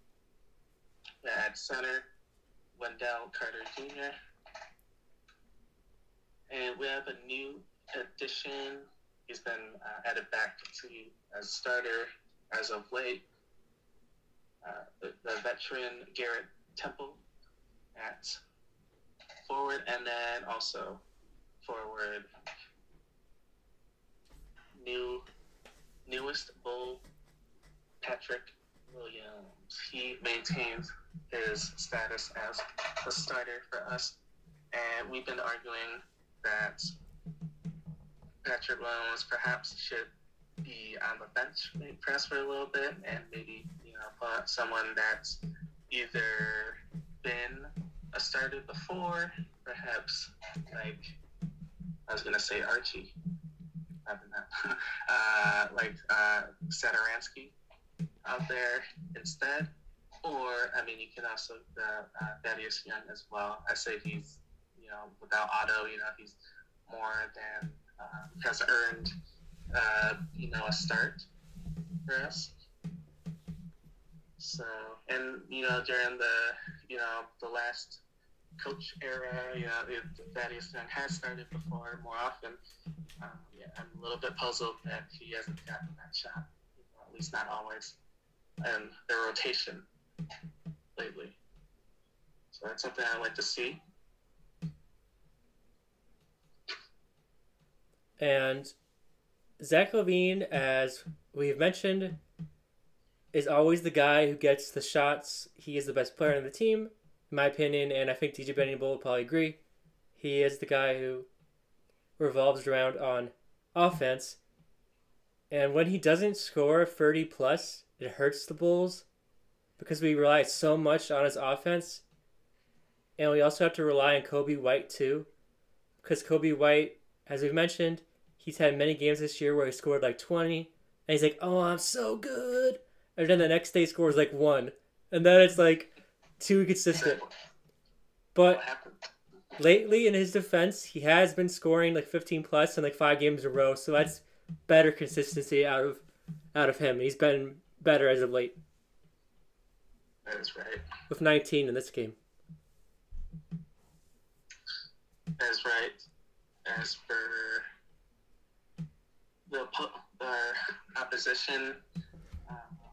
At center, Wendell Carter Junior And we have a new addition. He's been uh, added back to as starter as of late. Uh, the, the veteran Garrett Temple at forward, and then also forward new newest Bull Patrick Williams. He maintains his status as a starter for us, and we've been arguing that Patrick Williams perhaps should be on the bench, maybe press for a little bit, and maybe, you know, put someone that's either been a starter before, perhaps like I was gonna say Archie, uh, like uh, Saturansky out there instead. Or, I mean, you can also uh, uh, Thaddeus Young as well. I say he's, you know, without Otto, you know, he's more than uh, has earned, uh, you know, a start for us. So, and you know, during the, you know, the last coach era, you know, Thaddeus Young has started before more often. Um, yeah, I'm a little bit puzzled that he hasn't gotten that shot, you know, at least not always, and the rotation lately. So that's something I'd like to see. And Zach LaVine, as we've mentioned, is always the guy who gets the shots. He is the best player on the team, in my opinion, and I think D J Benny Bull will probably agree. He is the guy who revolves around on offense. And when he doesn't score thirty plus, it hurts the Bulls because we rely so much on his offense. And we also have to rely on Kobe White too, because Kobe White, as we've mentioned, he's had many games this year where he scored like twenty, and he's like, oh, I'm so good. And then the next day scores like one. And then it's like too consistent. But lately, in his defense, he has been scoring like fifteen plus in like five games in a row. So that's better consistency out of out of him. He's been better as of late. That is right. With nineteen in this game. That is right. As for the uh, opposition, uh,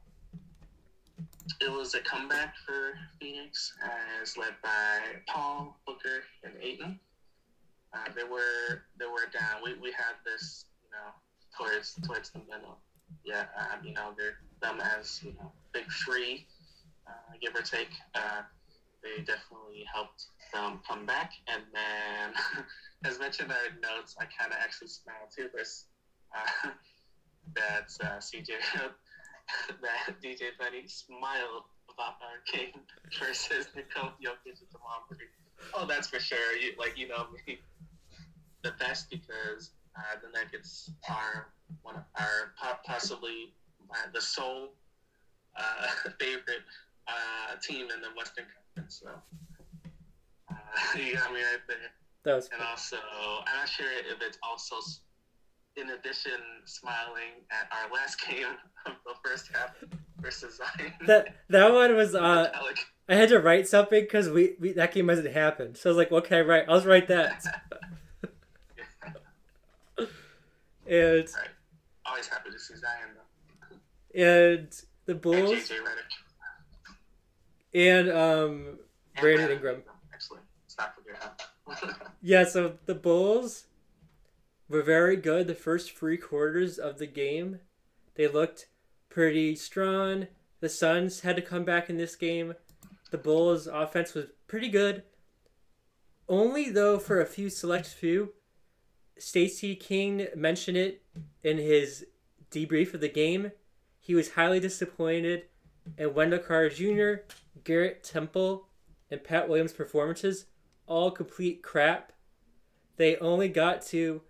it was a comeback for Phoenix, as led by Paul, Booker, and Ayton. Uh, they were they were down. We we had this, you know, towards towards the middle. Yeah, um, you know, they're them as, you know, big three, uh, give or take. Uh, they definitely helped them come back. And then, as mentioned in our notes, I kind of actually smiled too. This uh, that uh, C J that D J Benny smiled about our game versus Nikola Jokic and Jamal Murray. Oh, that's for sure. You, like, you know me, the best, because uh, the Nuggets are one of our possibly uh, the sole uh, favorite uh, team in the Western Conference. So uh, you got me right there. That was and cool. Also, I'm not sure if it's also, in addition, smiling at our last game of the first half versus Zion. That that one was uh. Alec. I had to write something because we, we that game hasn't happened. So I was like, okay, right, I'll just write that. And right. Always happy to see Zion, though. and the And Bulls J J Redick. and um And Brandon Brandon Ingram. Ingram, actually. Let's not forget him. Yeah, so the Bulls were very good the first three quarters of the game. They looked pretty strong. The Suns had to come back in this game. The Bulls' offense was pretty good. Only though for a few select few. Stacey King mentioned it in his debrief of the game. He was highly disappointed in Wendell Carter Junior, Garrett Temple, and Pat Williams' performances. All complete crap. They only got to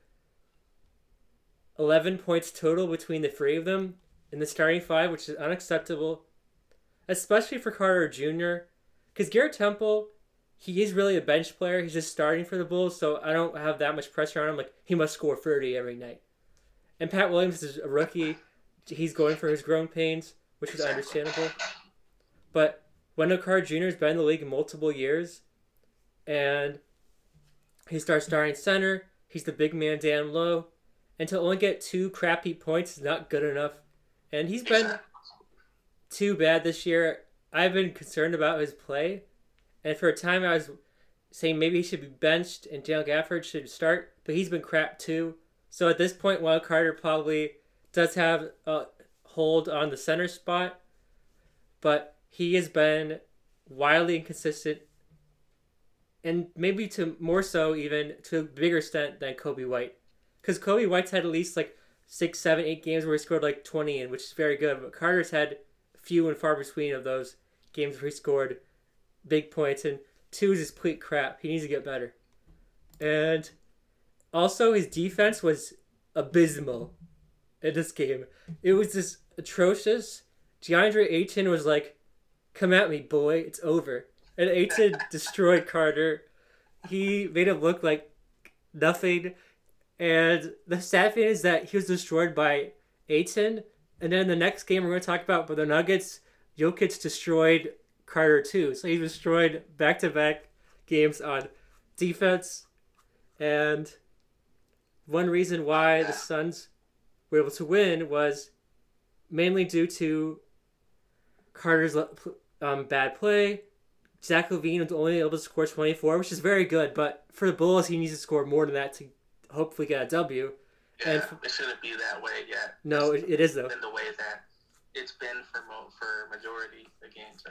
eleven points total between the three of them in the starting five, which is unacceptable, especially for Carter Junior Because Garrett Temple, he is really a bench player. He's just starting for the Bulls, so I don't have that much pressure on him. Like, he must score thirty every night. And Pat Williams is a rookie. He's going for his growing pains, which is understandable. But Wendell Carter Junior has been in the league multiple years, and he starts starting center. He's the big man down low. And to only get two crappy points is not good enough. And he's been too bad this year. I've been concerned about his play. And for a time I was saying maybe he should be benched and Dale Gafford should start. But he's been crap too. So at this point, Wendell Carter probably does have a hold on the center spot. But he has been wildly inconsistent. And maybe to more so even to a bigger extent than Kobe White. Because Kobe White's had at least like six, seven, eight games where he scored like twenty in, which is very good. But Carter's had few and far between of those games where he scored big points. And two is just complete crap. He needs to get better. And also his defense was abysmal in this game. It was just atrocious. DeAndre Ayton was like, come at me, boy. It's over. And Ayton destroyed Carter. He made him look like nothing. And the sad thing is that he was destroyed by Ayton. And then the next game we're going to talk about, but the Nuggets, Jokic destroyed Carter too. So he destroyed back-to-back games on defense. And one reason why the Suns were able to win was mainly due to Carter's um, bad play. Zach LaVine was only able to score twenty-four, which is very good. But for the Bulls, he needs to score more than that to hopefully get a W. Yeah, and f- it shouldn't be that way yet. No, it, it is though. It's been the way that it's been for mo- for majority of the games.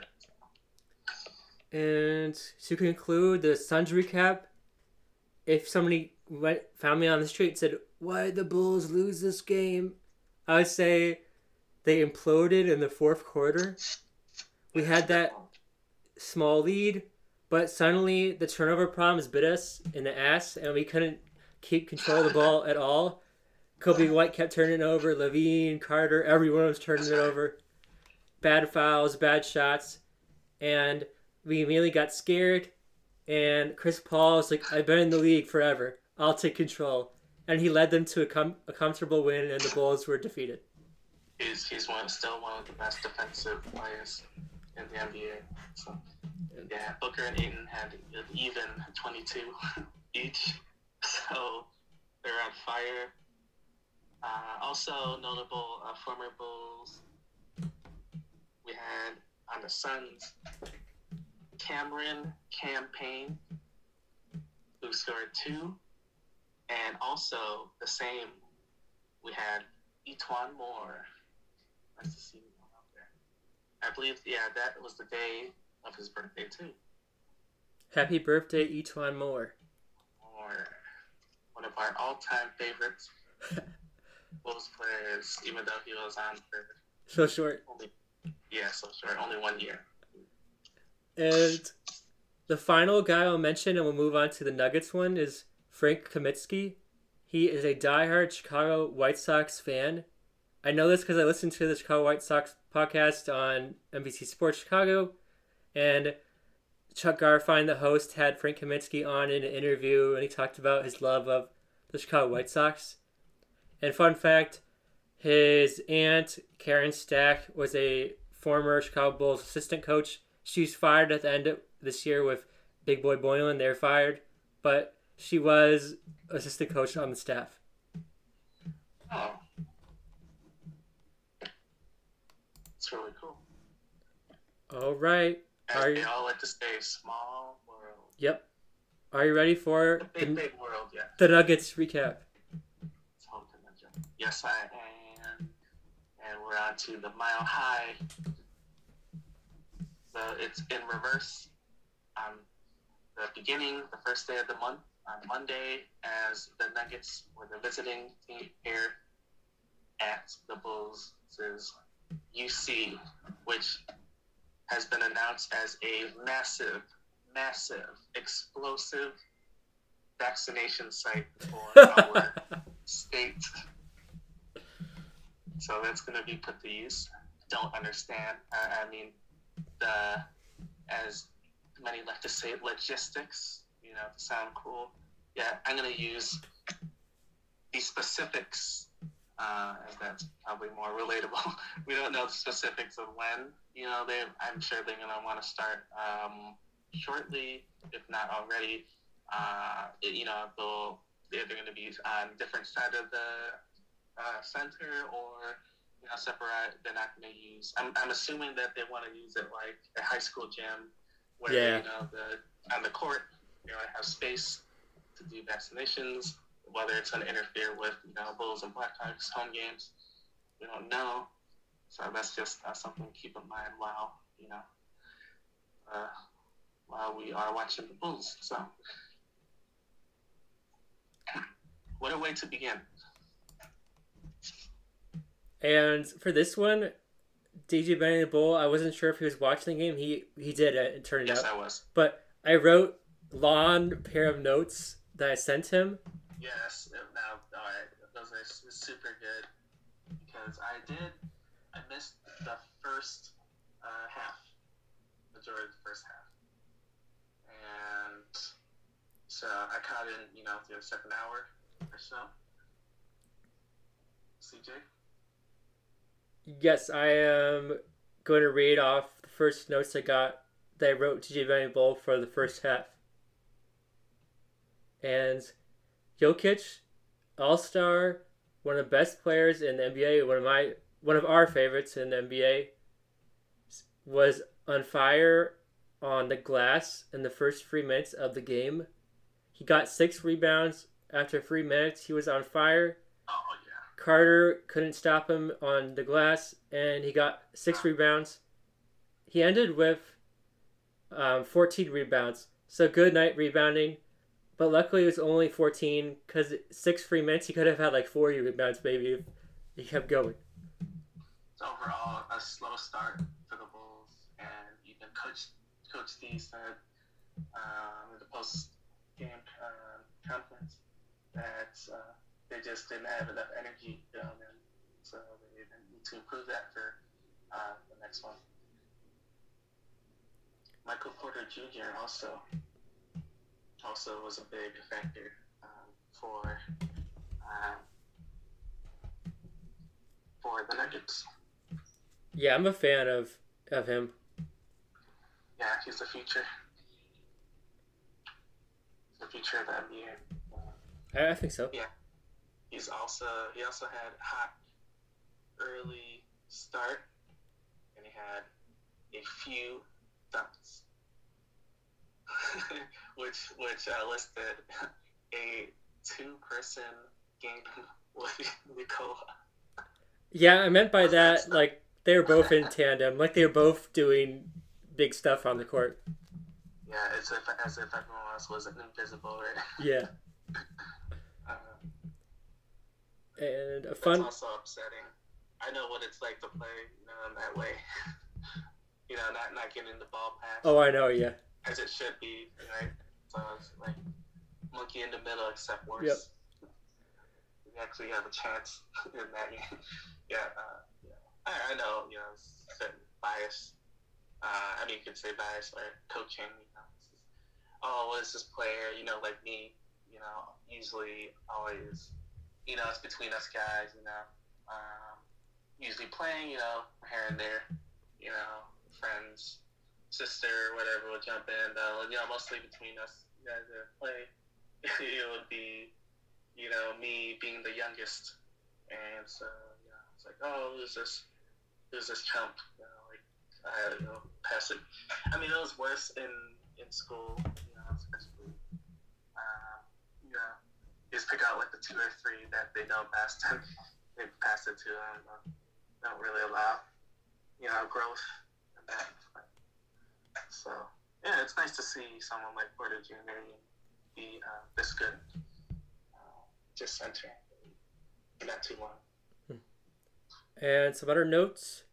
Right? And to conclude the Suns recap, if somebody went, found me on the street and said, "Why did the Bulls lose this game?" I would say they imploded in the fourth quarter. We had that small lead, but suddenly the turnover problems bit us in the ass, and we couldn't keep control of the ball at all. Kobe White kept turning it over. LaVine, Carter, everyone was turning it over. Bad fouls, bad shots. And we immediately got scared. And Chris Paul was like, I've been in the league forever. I'll take control. And he led them to a, com- a comfortable win, and the Bulls were defeated. He's, he's one, still one of the best defensive players in the N B A. So, yeah, Booker and Ayton had an even twenty-two each. So they're on fire. Uh, also notable uh, former Bulls. We had on the Suns Cameron Campaign, who scored two, and also the same. We had E'Twaun Moore. Nice to see him out there. I believe, yeah, that was the day of his birthday too. Happy birthday, E'Twaun Moore. Moore. One of our all-time favorites Bulls players, even though he was on for so short. Only, yeah, so short, only one year. And the final guy I'll mention, and we'll move on to the Nuggets one, is Frank Kaminsky. He is a diehard Chicago White Sox fan. I know this because I listened to the Chicago White Sox podcast on N B C Sports Chicago, and Chuck Garfien, the host, had Frank Kaminsky on in an interview, and he talked about his love of the Chicago White Sox. And fun fact, his aunt, Karen Stack, was a former Chicago Bulls assistant coach. She was fired at the end of this year with Big Boy Boylan. They were fired, but she was assistant coach on the staff. Oh. It's really cool. All right. As Are they you... all like to say, small world. Yep. Are you ready for The big, the, big world, yeah. the Nuggets recap? Yes, I am. And we're on to the Mile High. So it's in reverse. Um, the beginning, the first day of the month, on Monday, as the Nuggets were the visiting team here at the Bulls' U C, which has been announced as a massive, massive, explosive vaccination site for our state. So that's going to be put to use. Don't understand. Uh, I mean, the as many like to say, logistics, you know, to sound cool. Yeah, I'm going to use the specifics, uh, as that's probably more relatable. We don't know the specifics of when, you know, they. I'm sure they're going to want to start um, shortly, if not already. Uh, it, you know, they'll, they're going to be on different side of the uh, center, or you know, separate. They're not going to use. I'm, I'm assuming that they want to use it like a high school gym, where yeah. you know the on the court you know have space to do vaccinations. Whether it's going to interfere with you know Bulls and Blackhawks home games, we don't know. So that's just uh, something to keep in mind while you know uh, while we are watching the Bulls. So, what a way to begin. And for this one, D J Benny the Bull, I wasn't sure if he was watching the game. He he did, it turned yes, out. Yes, I was. But I wrote long pair of notes that I sent him. Yes, now, all right, those are super good, because I did, I missed the first uh, half, majority of the first half, and so I caught in, you know, through the second hour or so. C J? Yes, I am going to read off the first notes I got that I wrote to D J Benny the Bull for the first half. And Jokic, all-star, one of the best players in the N B A, one of my one of our favorites in the N B A, was on fire on the glass in the first three minutes of the game. He got six rebounds after three minutes. He was on fire. Oh, yeah. Carter couldn't stop him on the glass, and he got six rebounds. He ended with um, fourteen rebounds. So good night rebounding. But luckily it was only fourteen, because six free minutes, he could have had like forty rebounds maybe if he kept going. It's overall a slow start for the Bulls, and even Coach Coach D said um, in the post-game uh, conference that uh, they just didn't have enough energy going in, so they need to improve that for uh, the next one. Michael Porter Junior also also was a big factor um, for um, for the Nuggets. Yeah, I'm a fan of, of him. Yeah, he's the future. He's the future of the N B A. Uh, I, I think so. Yeah. He's also he also had a hot early start, and he had a few dunks, which which uh, listed a two-person game with Nikola. Yeah, I meant by that, like, they were both in tandem. Like, they were both doing big stuff on the court. Yeah, it's if, as if everyone else was invisible, right? Yeah. uh, and a fun... That's also upsetting. I know what it's like to play, you know, in that way. You know, not, not getting the ball pass. Oh, I know, yeah. As it should be, right? So it's like monkey in the middle, except worse. Yep. We actually have a chance in that game. Yeah, uh, yeah. I, I know, you know, certain bias. Uh, I mean, you could say bias or coaching. You know, just, oh, what is this player? You know, like me. You know, usually always, you know, it's between us guys. You know, um, usually playing. You know, here and there. You know, friends, sister, whatever will jump in. Though, you know, mostly between us guys that play, it would be, you know, me being the youngest, and so you know, it's like, oh, who's this it was just chump. You know, like I had you know pass it. I mean, it was worse in in school. You know, especially um, you know, you just pick out like the two or three that they know best and they pass it to them. But don't really allow you know growth in that. So yeah, it's nice to see someone like Porter Junior be uh, this good. Uh, just center. Not too long. And some other notes.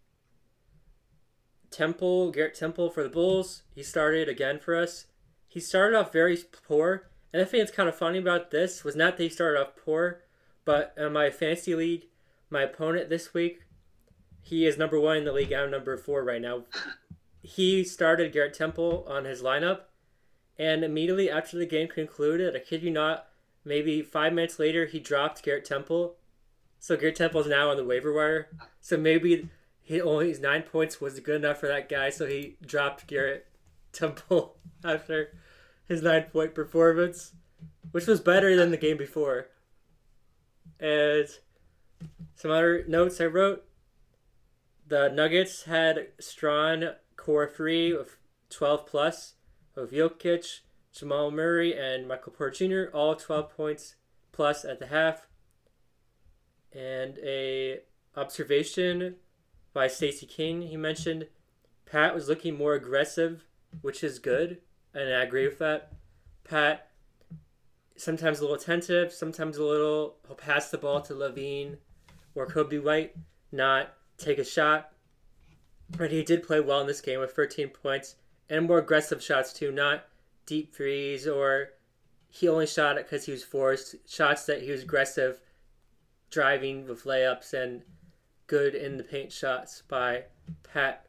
Temple, Garrett Temple for the Bulls. He started again for us. He started off very poor. And I think it's kind of funny about this was not that he started off poor, but in my fantasy league, my opponent this week, he is number one in the league. I'm number four right now. He started Garrett Temple on his lineup, and immediately after the game concluded, I kid you not, maybe five minutes later, he dropped Garrett Temple. So Garrett Temple's now on the waiver wire. So maybe he only his nine points was good enough for that guy, so he dropped Garrett Temple after his nine point performance, which was better than the game before. And some other notes I wrote. The Nuggets had strong core three of twelve plus of Jokic, Jamal Murray, and Michael Porter Junior, all twelve points plus at the half. And a observation by Stacey King, he mentioned Pat was looking more aggressive, which is good, and I agree with that. Pat, sometimes a little attentive, sometimes a little, he'll pass the ball to Levine or Kobe White, not take a shot. But he did play well in this game with thirteen points and more aggressive shots too, not deep threes or he only shot it because he was forced. Shots that he was aggressive, driving with layups and good in the paint shots by Pat.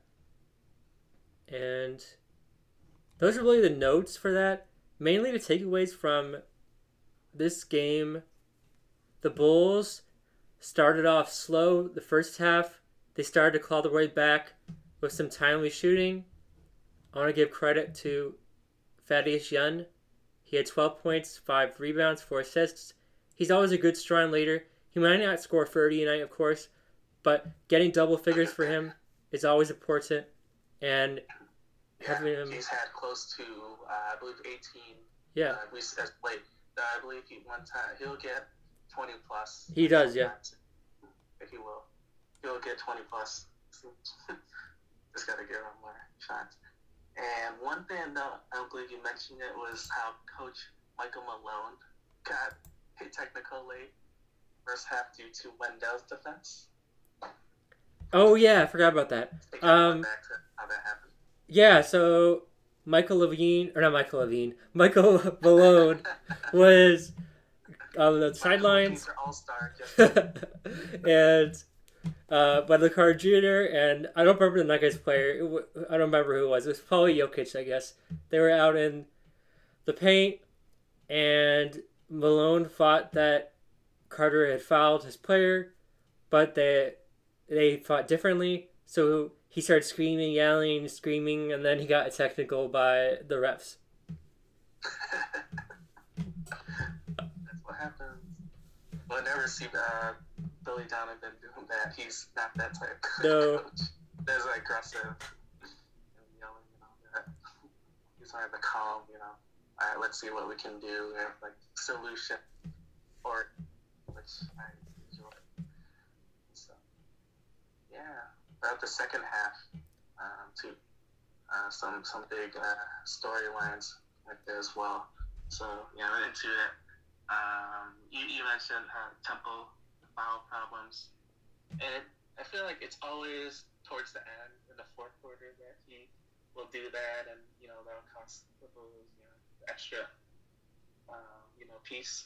And those are really the notes for that. Mainly the takeaways from this game. The Bulls started off slow the first half. They started to claw their way back with some timely shooting. I want to give credit to Thaddeus Young. He had twelve points, five rebounds, four assists. He's always a good strong leader. He might not score thirty tonight, of course, but getting double figures for him is always important. And yeah, having him, he's had close to, uh, I believe, eighteen. Yeah. Uh, we said, wait, I believe he one time he'll get twenty plus. He does, yeah. If he will, he'll get twenty plus. Just gotta give him more shots. And one thing though, I don't believe you mentioned it, was how Coach Michael Malone got hit technical late first half due to Wendell's defense. Oh yeah, I forgot about that. Um, back to how that happened. Yeah, so Michael Levine, or not Michael Levine, Michael Malone was on the sidelines. All-star. And uh, by the Carter Junior and I don't remember the Nuggets player. It w- I don't remember who it was. It was probably Jokic, I guess. They were out in the paint, and Malone thought that Carter had fouled his player, but they they thought differently. So he started screaming, yelling, screaming, and then he got a technical by the refs. That's what happens. We'll never see uh, Billy Donovan doing that. He's not that type of No. coach. There's like aggressive and yelling and all that. He's like the calm, you know. All right, let's see what we can do. And like solution, or which I enjoy. So yeah, throughout the second half, um, too, uh, some some big uh, storylines like there as well. So yeah, I'm into it. Um, you, you mentioned uh, Temple foul problems, and I feel like it's always towards the end in the fourth quarter that he will do that, and you know that'll cost the Bulls, you know, extra, um, you know, piece.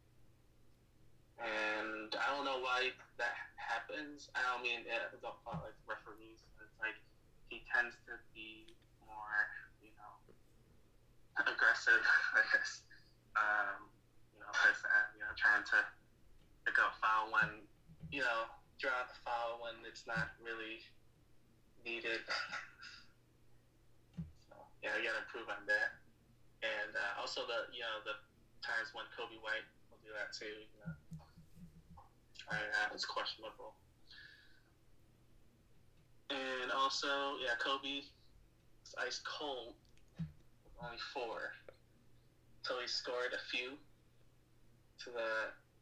And I don't know why that happens. I don't mean it, it's all about like referees. It's like he tends to be more, you know, aggressive, I guess. Um, you know, person, you know, trying to pick up foul when, you know, draw the foul when it's not really needed. So yeah, you gotta improve on that. And uh, also the, you know, the times when Kobe White will do that too. You know, I, uh, it's questionable. also, yeah, Kobe was ice cold with only four. So he scored a few to the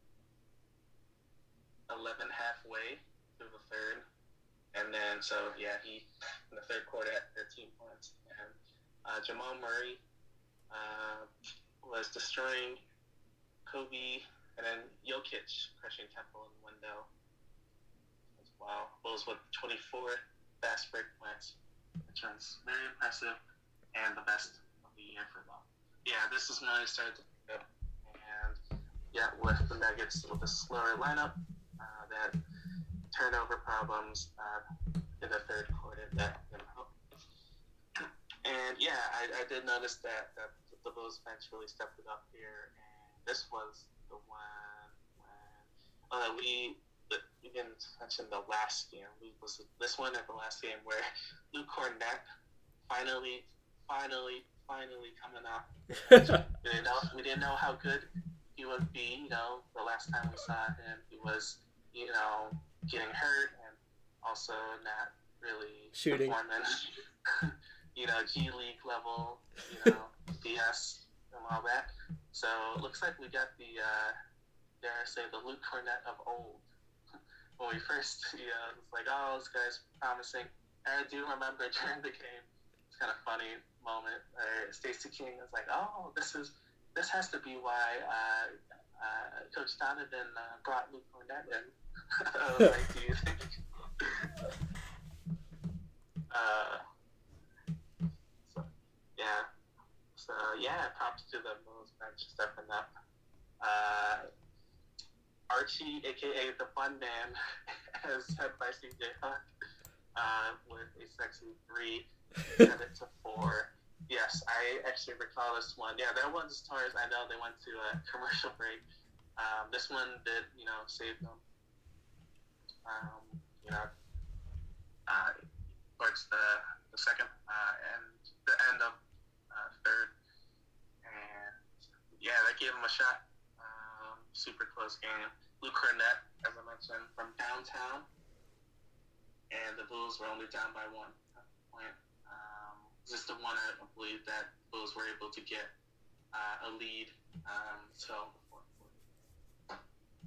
eleven halfway through the third. And then, so, yeah, he, in the third quarter, had thirteen points. And uh, Jamal Murray uh, was destroying Kobe, and then Jokic crushing Temple in the window. Wow, Bulls with twenty-four fast break points, which was very impressive and the best of the year for them. Yeah, this is when I started to pick up. And yeah, with the Nuggets with a slower lineup, uh, that turnover problems uh, in the third quarter that you know. And yeah, I, I did notice that, that the Bulls bench really stepped it up here, and this was the one when uh, we. We didn't mention the last game. We was this one at the last game where Luke Cornett finally, finally, finally coming out. we didn't know we didn't know how good he would be. You know, the last time we saw him, he was you know getting hurt and also not really shooting. Performing. you know, G League level. You know, B S and all that. So it looks like we got the uh, dare I say the Luke Cornett of old. When we first, you know, it was like, oh, this guy's promising. And I do remember during the game, it's kind of funny moment where Stacey King was like, oh, this is, this has to be why uh, uh, Coach Donovan uh, brought Luke Cornett in. I was like, do you think? uh, so, yeah. So, yeah, props to the Bulls bench stepping up. Uh, Archie, a k a the Fun Man, as said by C J Huck, uh, with a sexy three, set it to four. Yes, I actually recall this one. Yeah, that one's as far as I know, they went to a commercial break. Um, this one did, you know, save them. Um, you know, uh, towards the, the second uh, and the end of uh, third. And yeah, that gave them a shot. Super close game. Luke Cornett, as I mentioned, from downtown, and the Bulls were only down by one point. Um, just the one I believe that Bulls were able to get uh, a lead um, until the fourth quarter.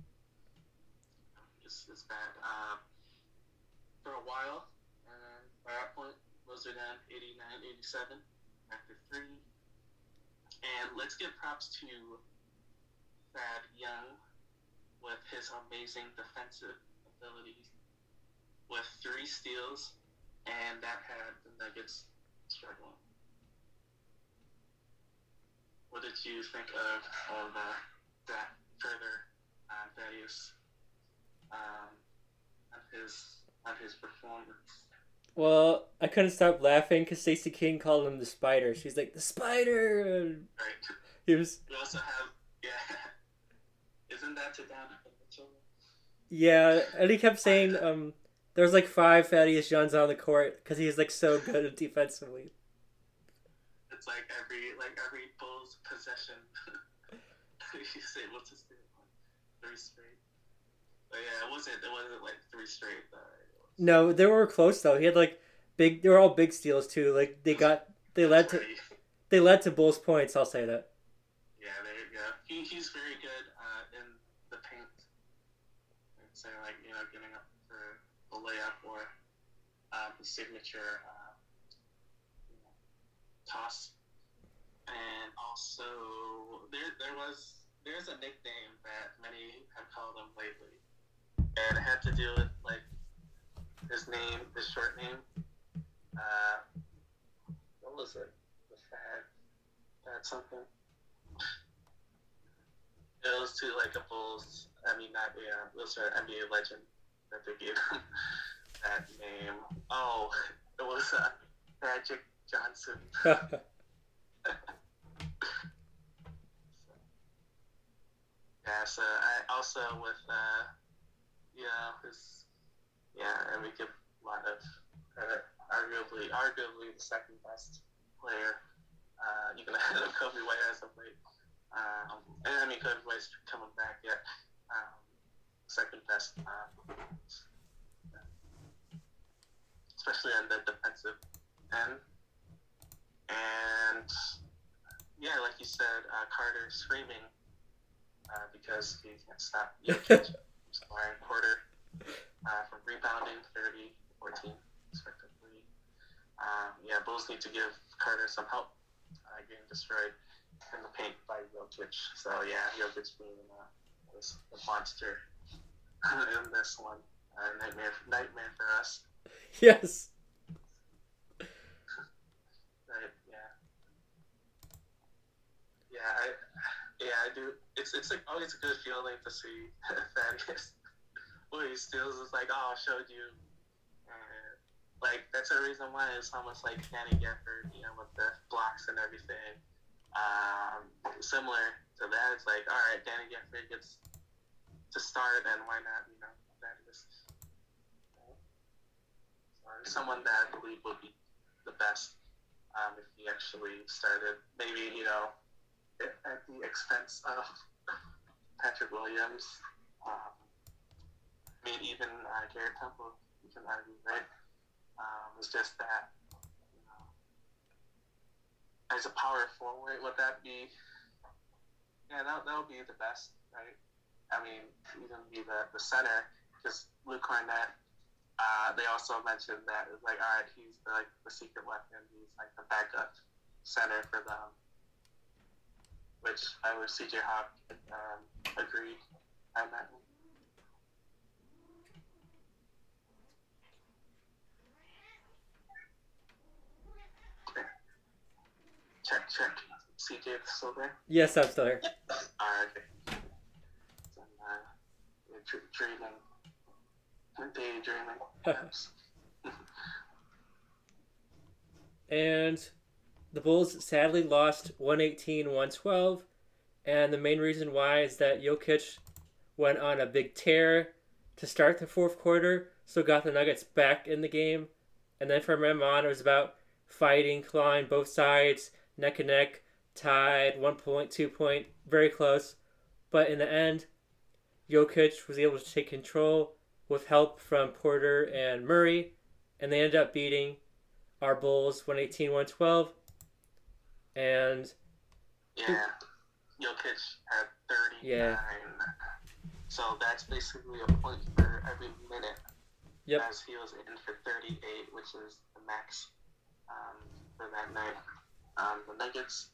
It's, it's bad. Uh, for a while, and by that point, Bulls are down eighty-nine eighty-seven after three. And let's give props to Thad Young with his amazing defensive abilities with three steals, and that had the Nuggets struggling. What did you think of, of uh, that further on uh, Thaddeus um, on his on his performance? Well, I couldn't stop laughing because Stacey King called him the Spider. She's like, the Spider! Right. He was... We also have, yeah... Isn't that to down Mitchell? Yeah, and he kept saying um, there was like five Thaddeus Youngs on the court because he's like so good defensively. It's like every like every Bulls possession, he's able to stay on three straight. But yeah, it wasn't it wasn't like three straight. Though. No, they were close though. He had like big. They were all big steals too. Like they got they led to they led to Bulls points. I'll say that. Yeah, there you go. He he's very good uh, in the paint. So like you know, getting up for the layup or uh, the signature uh, you know, toss. And also there there was there's a nickname that many have called him lately, and it had to do with like his name, his short name. Uh, what was it? The Fad, Fad something. It was to like a Bulls, I mean, not yeah, it was an N B A legend that they gave him that name. Oh, it was uh, Magic Johnson. so, yeah, so I also with, uh, you know, his, yeah, and we give a lot of credit, arguably, arguably the second best player, uh, even ahead of Kobe White as of late. Um, and I mean, Kobe White's coming back yet. Um, second best. Um, especially on the defensive end. And yeah, like you said, uh, Carter screaming uh, because he can't stop Jokic, scoring Porter uh, from rebounding thirty, fourteen, respectively. Um, yeah, Bulls need to give Carter some help uh, getting destroyed in the paint by Jokic. So yeah, Jokic being uh, was a monster in this one. Uh, nightmare, nightmare for us. Yes. Right. Yeah. Yeah. I. Yeah. I do. It's it's like always a good feeling to see Thaddeus. When he steals, it's like, oh, I showed you. And like that's the reason why it's almost like Danny Gafford, you know, with the blocks and everything. Um, similar to that, it's like, all right, Danny Gafford gets to start, and why not, you know, Thaddeus. Someone that I believe would be the best um, if he actually started. Maybe, you know, at the expense of Patrick Williams. Um, I mean, even uh, Garrett Temple, you can argue, right? Um, it's just that, you know, as a power forward, would that be, yeah, that, that would be the best, right? I mean, even be the, the center, because Luke Cornett, Uh, they also mentioned that it's like, all right, he's the, like the secret weapon. He's like the backup center for them, which I would C J Hawk um, agreed on that one. Okay. Check, check. C J still there? Yes, I'm still here. All right. Okay. So, uh, dr- dreaming. Daydreaming, perhaps. And the Bulls sadly lost one eighteen one twelve, and the main reason why is that Jokic went on a big tear to start the fourth quarter, so got the Nuggets back in the game, and then from then on it was about fighting, clawing both sides, neck and neck, tied, one point, two point, very close, but in the end, Jokic was able to take control with help from Porter and Murray, and they ended up beating our Bulls one eighteen one twelve. And yeah, Jokic had thirty-nine. Yeah. So that's basically a point for every minute. Yep. As he was in for thirty-eight, which is the max um, for that night. Um, the Nuggets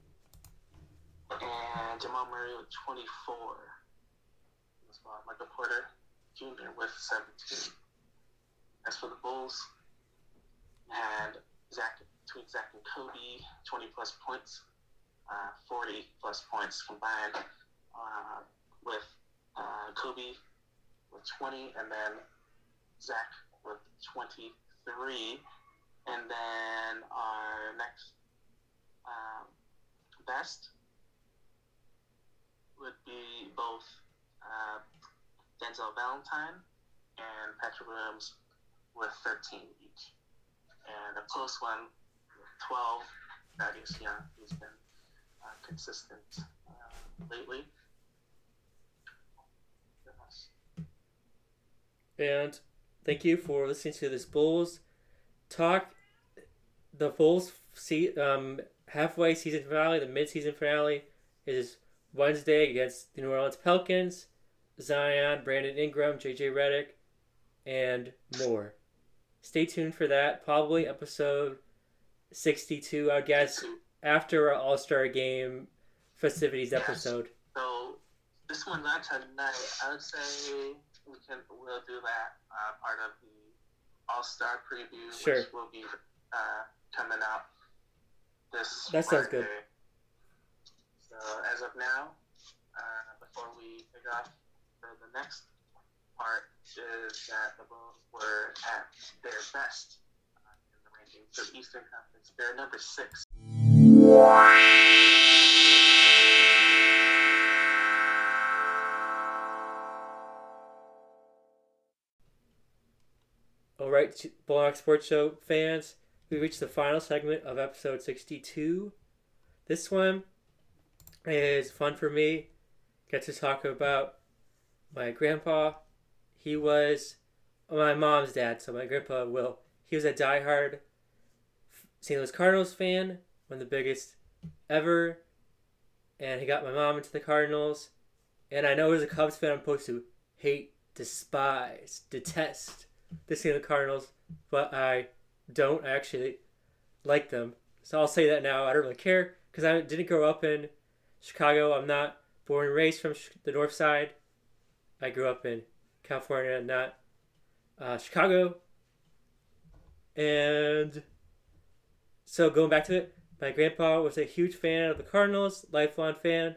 and Jamal Murray with twenty-four. As well, Michael Porter Junior with seventeen. As for the Bulls, had Zach, between Zach and Cody, twenty plus points, uh, forty plus points combined uh, with uh, Kobe with twenty, and then Zach with twenty-three. And then our next um, best would be both uh, Denzel Valentine and Patrick Williams with thirteen each. And a close one with twelve, Thaddeus Young, who's been uh, consistent uh, lately. Yes. And thank you for listening to this Bulls talk. The Bulls see, um, halfway season finale, the mid-season finale, is Wednesday against the New Orleans Pelicans. Zion, Brandon Ingram, J J Redick, and more. Stay tuned for that. Probably episode sixty-two, I guess, after our All-Star Game festivities Yes. episode. So this one not tonight. I would say we can we'll do that uh, part of the All Star preview, Sure. which will be uh, coming out this. That sounds good. Friday. So as of now, uh, before we pick off for the next part, is that the Bulls were at their best uh, in the rankings of the Eastern Conference. They're number six. Alright, Bulldog Sports Show fans, we reached the final segment of episode sixty-two. This one is fun for me. Get to talk about my grandpa. He was my mom's dad, so my grandpa Will. he was a diehard Saint Louis Cardinals fan, one of the biggest ever. And he got my mom into the Cardinals. And I know as a Cubs fan, I'm supposed to hate, despise, detest the Saint Louis Cardinals, but I don't actually like them. So I'll say that now. I don't really care because I didn't grow up in Chicago. I'm not born and raised from the north side. I grew up in California, not uh, Chicago. And so going back to it, my grandpa was a huge fan of the Cardinals, lifelong fan.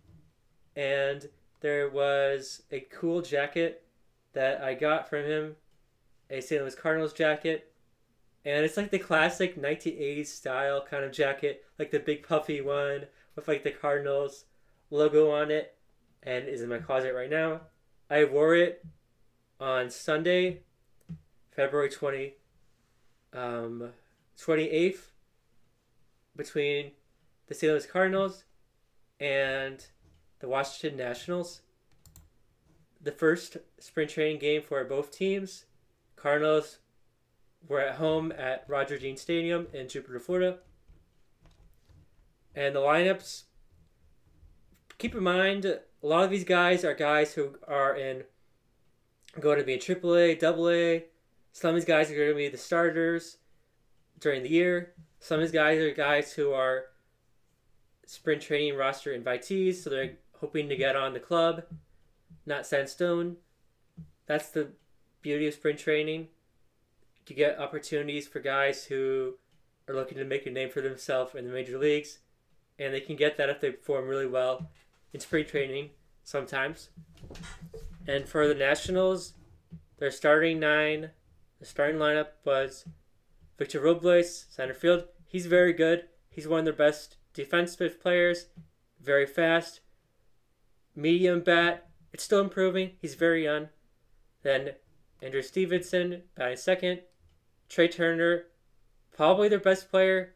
And there was a cool jacket that I got from him, a Saint Louis Cardinals jacket. And it's like the classic nineteen eighties style kind of jacket, like the big puffy one with like the Cardinals logo on it, and is in my closet right now. I wore it on Sunday, February twentieth, um, twenty-eighth, between the Saint Louis Cardinals and the Washington Nationals. The first spring training game for both teams. Cardinals were at home at Roger Dean Stadium in Jupiter, Florida. And the lineups, keep in mind, a lot of these guys are guys who are in, going to be in triple A, double A. Some of these guys are going to be the starters during the year. Some of these guys are guys who are spring training roster invitees, so they're hoping to get on the club, not set in stone. That's the beauty of spring training. You get opportunities for guys who are looking to make a name for themselves in the major leagues, and they can get that if they perform really well in spring training sometimes. And for the Nationals, their starting nine, the starting lineup was Victor Robles, center field. He's very good. He's one of their best defensive players. Very fast. Medium bat. It's still improving. He's very young. Then Andrew Stevenson batting second. Trey Turner, probably their best player.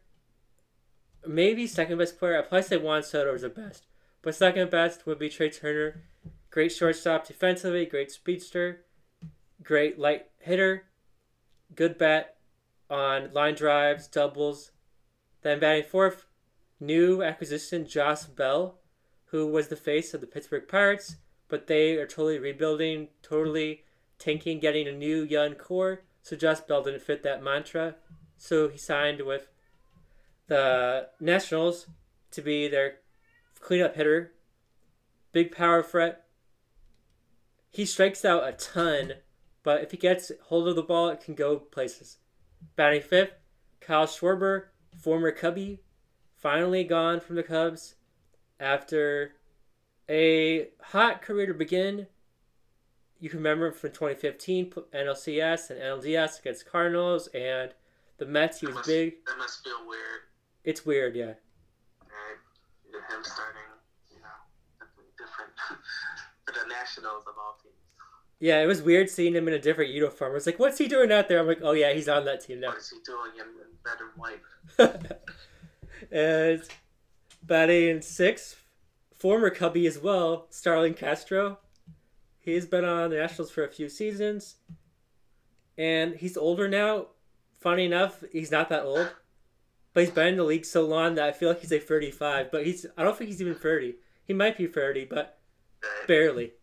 Maybe second best player. I'd probably say Juan Soto is the best. But second best would be Trey Turner. Great shortstop defensively. Great speedster. Great light hitter. Good bat on line drives, doubles. Then batting fourth, new acquisition Josh Bell, who was the face of the Pittsburgh Pirates. But they are totally rebuilding, totally tanking, getting a new young core. So Josh Bell didn't fit that mantra. So he signed with the Nationals to be their cleanup hitter. Big power threat. He strikes out a ton, but if he gets hold of the ball, it can go places. Batting fifth, Kyle Schwarber, former Cubby, finally gone from the Cubs after a hot career to begin. You can remember him from twenty fifteen, N L C S and N L D S against Cardinals and the Mets. He was that must, big. That must feel weird. It's weird, yeah. Right? Him starting, you know, different for the Nationals of all teams. Yeah, it was weird seeing him in a different uniform. I was like, what's he doing out there? I'm like, oh yeah, he's on that team now. What is he doing in red and white? And batting sixth, former Cubby as well, Starlin Castro. He's been on the Nationals for a few seasons. And he's older now. Funny enough, he's not that old. But he's been in the league so long that I feel like he's like thirty-five. But he's I don't think he's even thirty. He might be thirty, but barely.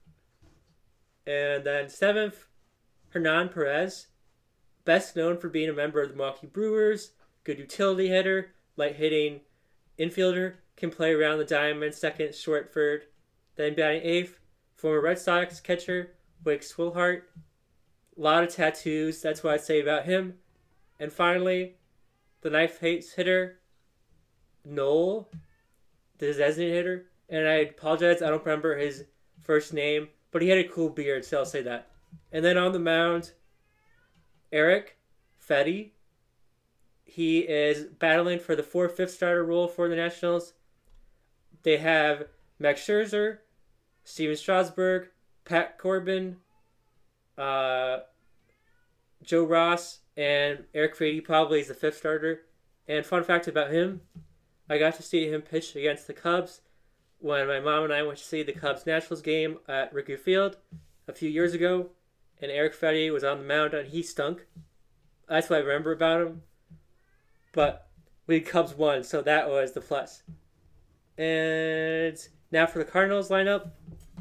And then seventh, Hernan Perez. Best known for being a member of the Milwaukee Brewers. Good utility hitter. Light hitting infielder. Can play around the diamond. Second, short, third. Then batting eighth. Former Red Sox catcher, Blake Swilhart. A lot of tattoos, that's what I'd say about him. And finally, the knife hates hitter, Noel, the designated hitter. And I apologize, I don't remember his first name, but he had a cool beard, so I'll say that. And then on the mound, Eric Fetty. He is battling for the fourth, fifth starter role for the Nationals. They have Max Scherzer, Steven Strasburg, Pat Corbin, uh, Joe Ross, and Eric Fetty probably is the fifth starter. And fun fact about him, I got to see him pitch against the Cubs when my mom and I went to see the Cubs Nationals game at Wrigley Field a few years ago. And Eric Fetty was on the mound and he stunk. that's what I remember about him. But we Cubs won, so that was the plus. And now for the Cardinals lineup.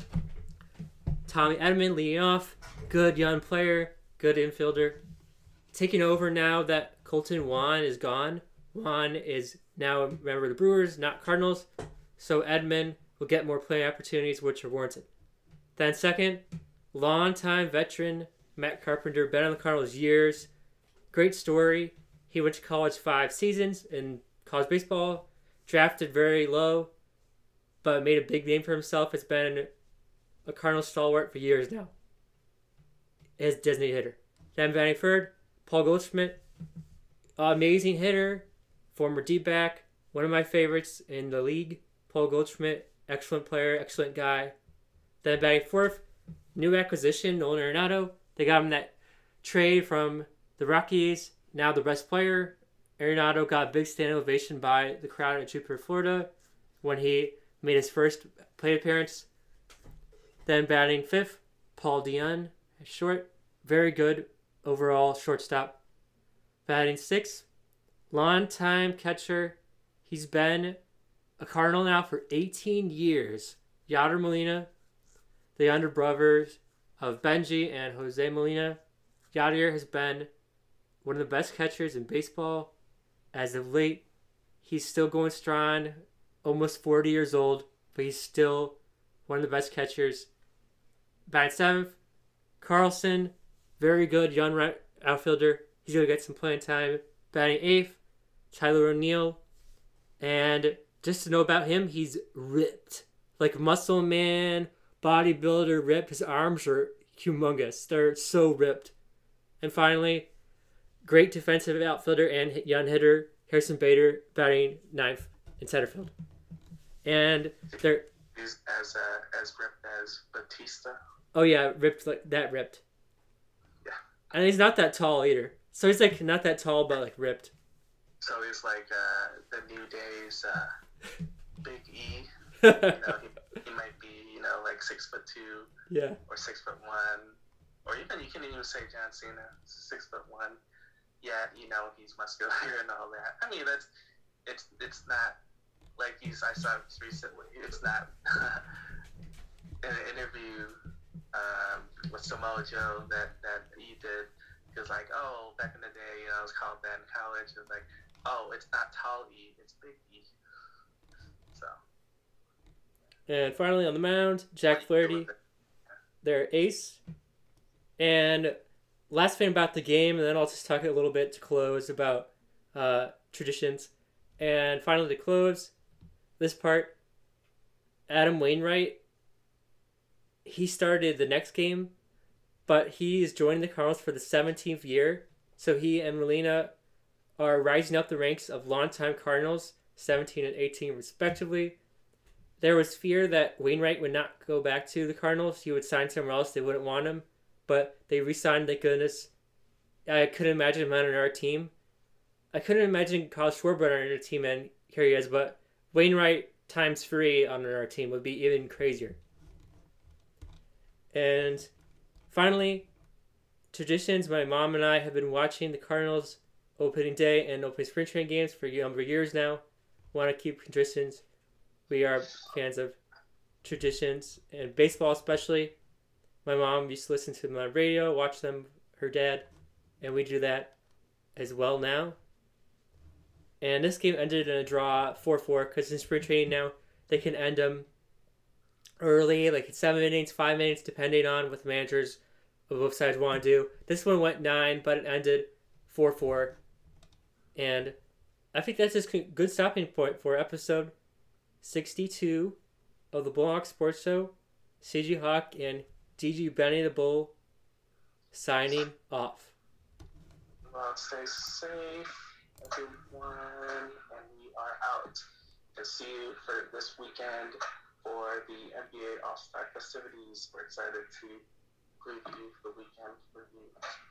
Tommy Edman leading off. Good young player. Good infielder. Taking over now that Colton Juan is gone. Juan is now a member of the Brewers, not Cardinals. So Edman will get more play opportunities, which are warranted. Then second, longtime veteran Matt Carpenter. Been on the Cardinals years. Great story. He went to college five seasons in college baseball. Drafted very low, but made a big name for himself. Has been a Cardinal stalwart for years now. His designated hitter. Then batting third, Paul Goldschmidt. Amazing hitter. Former D-back. One of my favorites in the league. Paul Goldschmidt. Excellent player. Excellent guy. Then batting fourth, new acquisition, Nolan Arenado. They got him that trade from the Rockies. Now the best player. Arenado got a big standing ovation by the crowd at Jupiter, Florida when he made his first plate appearance. Then batting fifth, Paul Dion, short, very good overall shortstop. Batting sixth, long-time catcher. He's been a Cardinal now for eighteen years. Yadier Molina, the younger brothers of Benji and Jose Molina. Yadier has been one of the best catchers in baseball. As of late, he's still going strong, almost forty years old, but he's still one of the best catchers. Batting seventh, Carlson, very good young right outfielder. He's going to get some playing time. Batting eighth, Tyler O'Neill. And just to know about him, he's ripped. Like muscle man, bodybuilder, ripped. His arms are humongous. They're so ripped. And finally, great defensive outfielder and young hitter, Harrison Bader, batting ninth in center field. And they're... He's as, uh, as ripped as Batista. Oh, yeah, ripped like that ripped. Yeah. And he's not that tall either. So he's like not that tall, but like ripped. So he's like uh, the New Day's uh, Big E. You know, he, he might be, you know, like six foot two. Yeah. Or six foot one. Or even, you can even say John Cena, six foot one. Yeah, you know, he's muscular and all that. I mean, that's, it's it's not, like he's, I saw recently, it's not, in an interview um, with Samoa Joe that, that he did, he was like, oh, back in the day, you know, I was called that in college. It was like, oh, it's not tall E, it's big E. So. And finally on the mound, Jack Flaherty, their ace. And last thing about the game, and then I'll just talk a little bit to close about uh, traditions. And finally to close this part, Adam Wainwright, he started the next game, but he is joining the Cardinals for the seventeenth year. So he and Molina are rising up the ranks of longtime Cardinals, seventeen and eighteen respectively. There was fear that Wainwright would not go back to the Cardinals. He would sign somewhere else. They wouldn't want him. But they re-signed, thank goodness. I couldn't imagine him on our team. I couldn't imagine Kyle Schwarber on our team, and here he is. But Wainwright times three on our team would be even crazier. And finally, traditions. My mom and I have been watching the Cardinals opening day and opening spring training games for a number of years now. Want to keep traditions. We are fans of traditions, and baseball especially. My mom used to listen to them on radio, watch them, her dad, and we do that as well now. And this game ended in a draw four four, because in spring training now, they can end them early, like seven innings, five innings, depending on what the managers of both sides want to do. This one went nine, but it ended four four. And I think that's just a good stopping point for episode sixty-two of the Blowhawk Sports Show. C G Hawk and D G Benny the Bull signing off. Well, stay safe, everyone, and we are out. To see you for this weekend for the N B A All-Star festivities. We're excited to preview the weekend for you.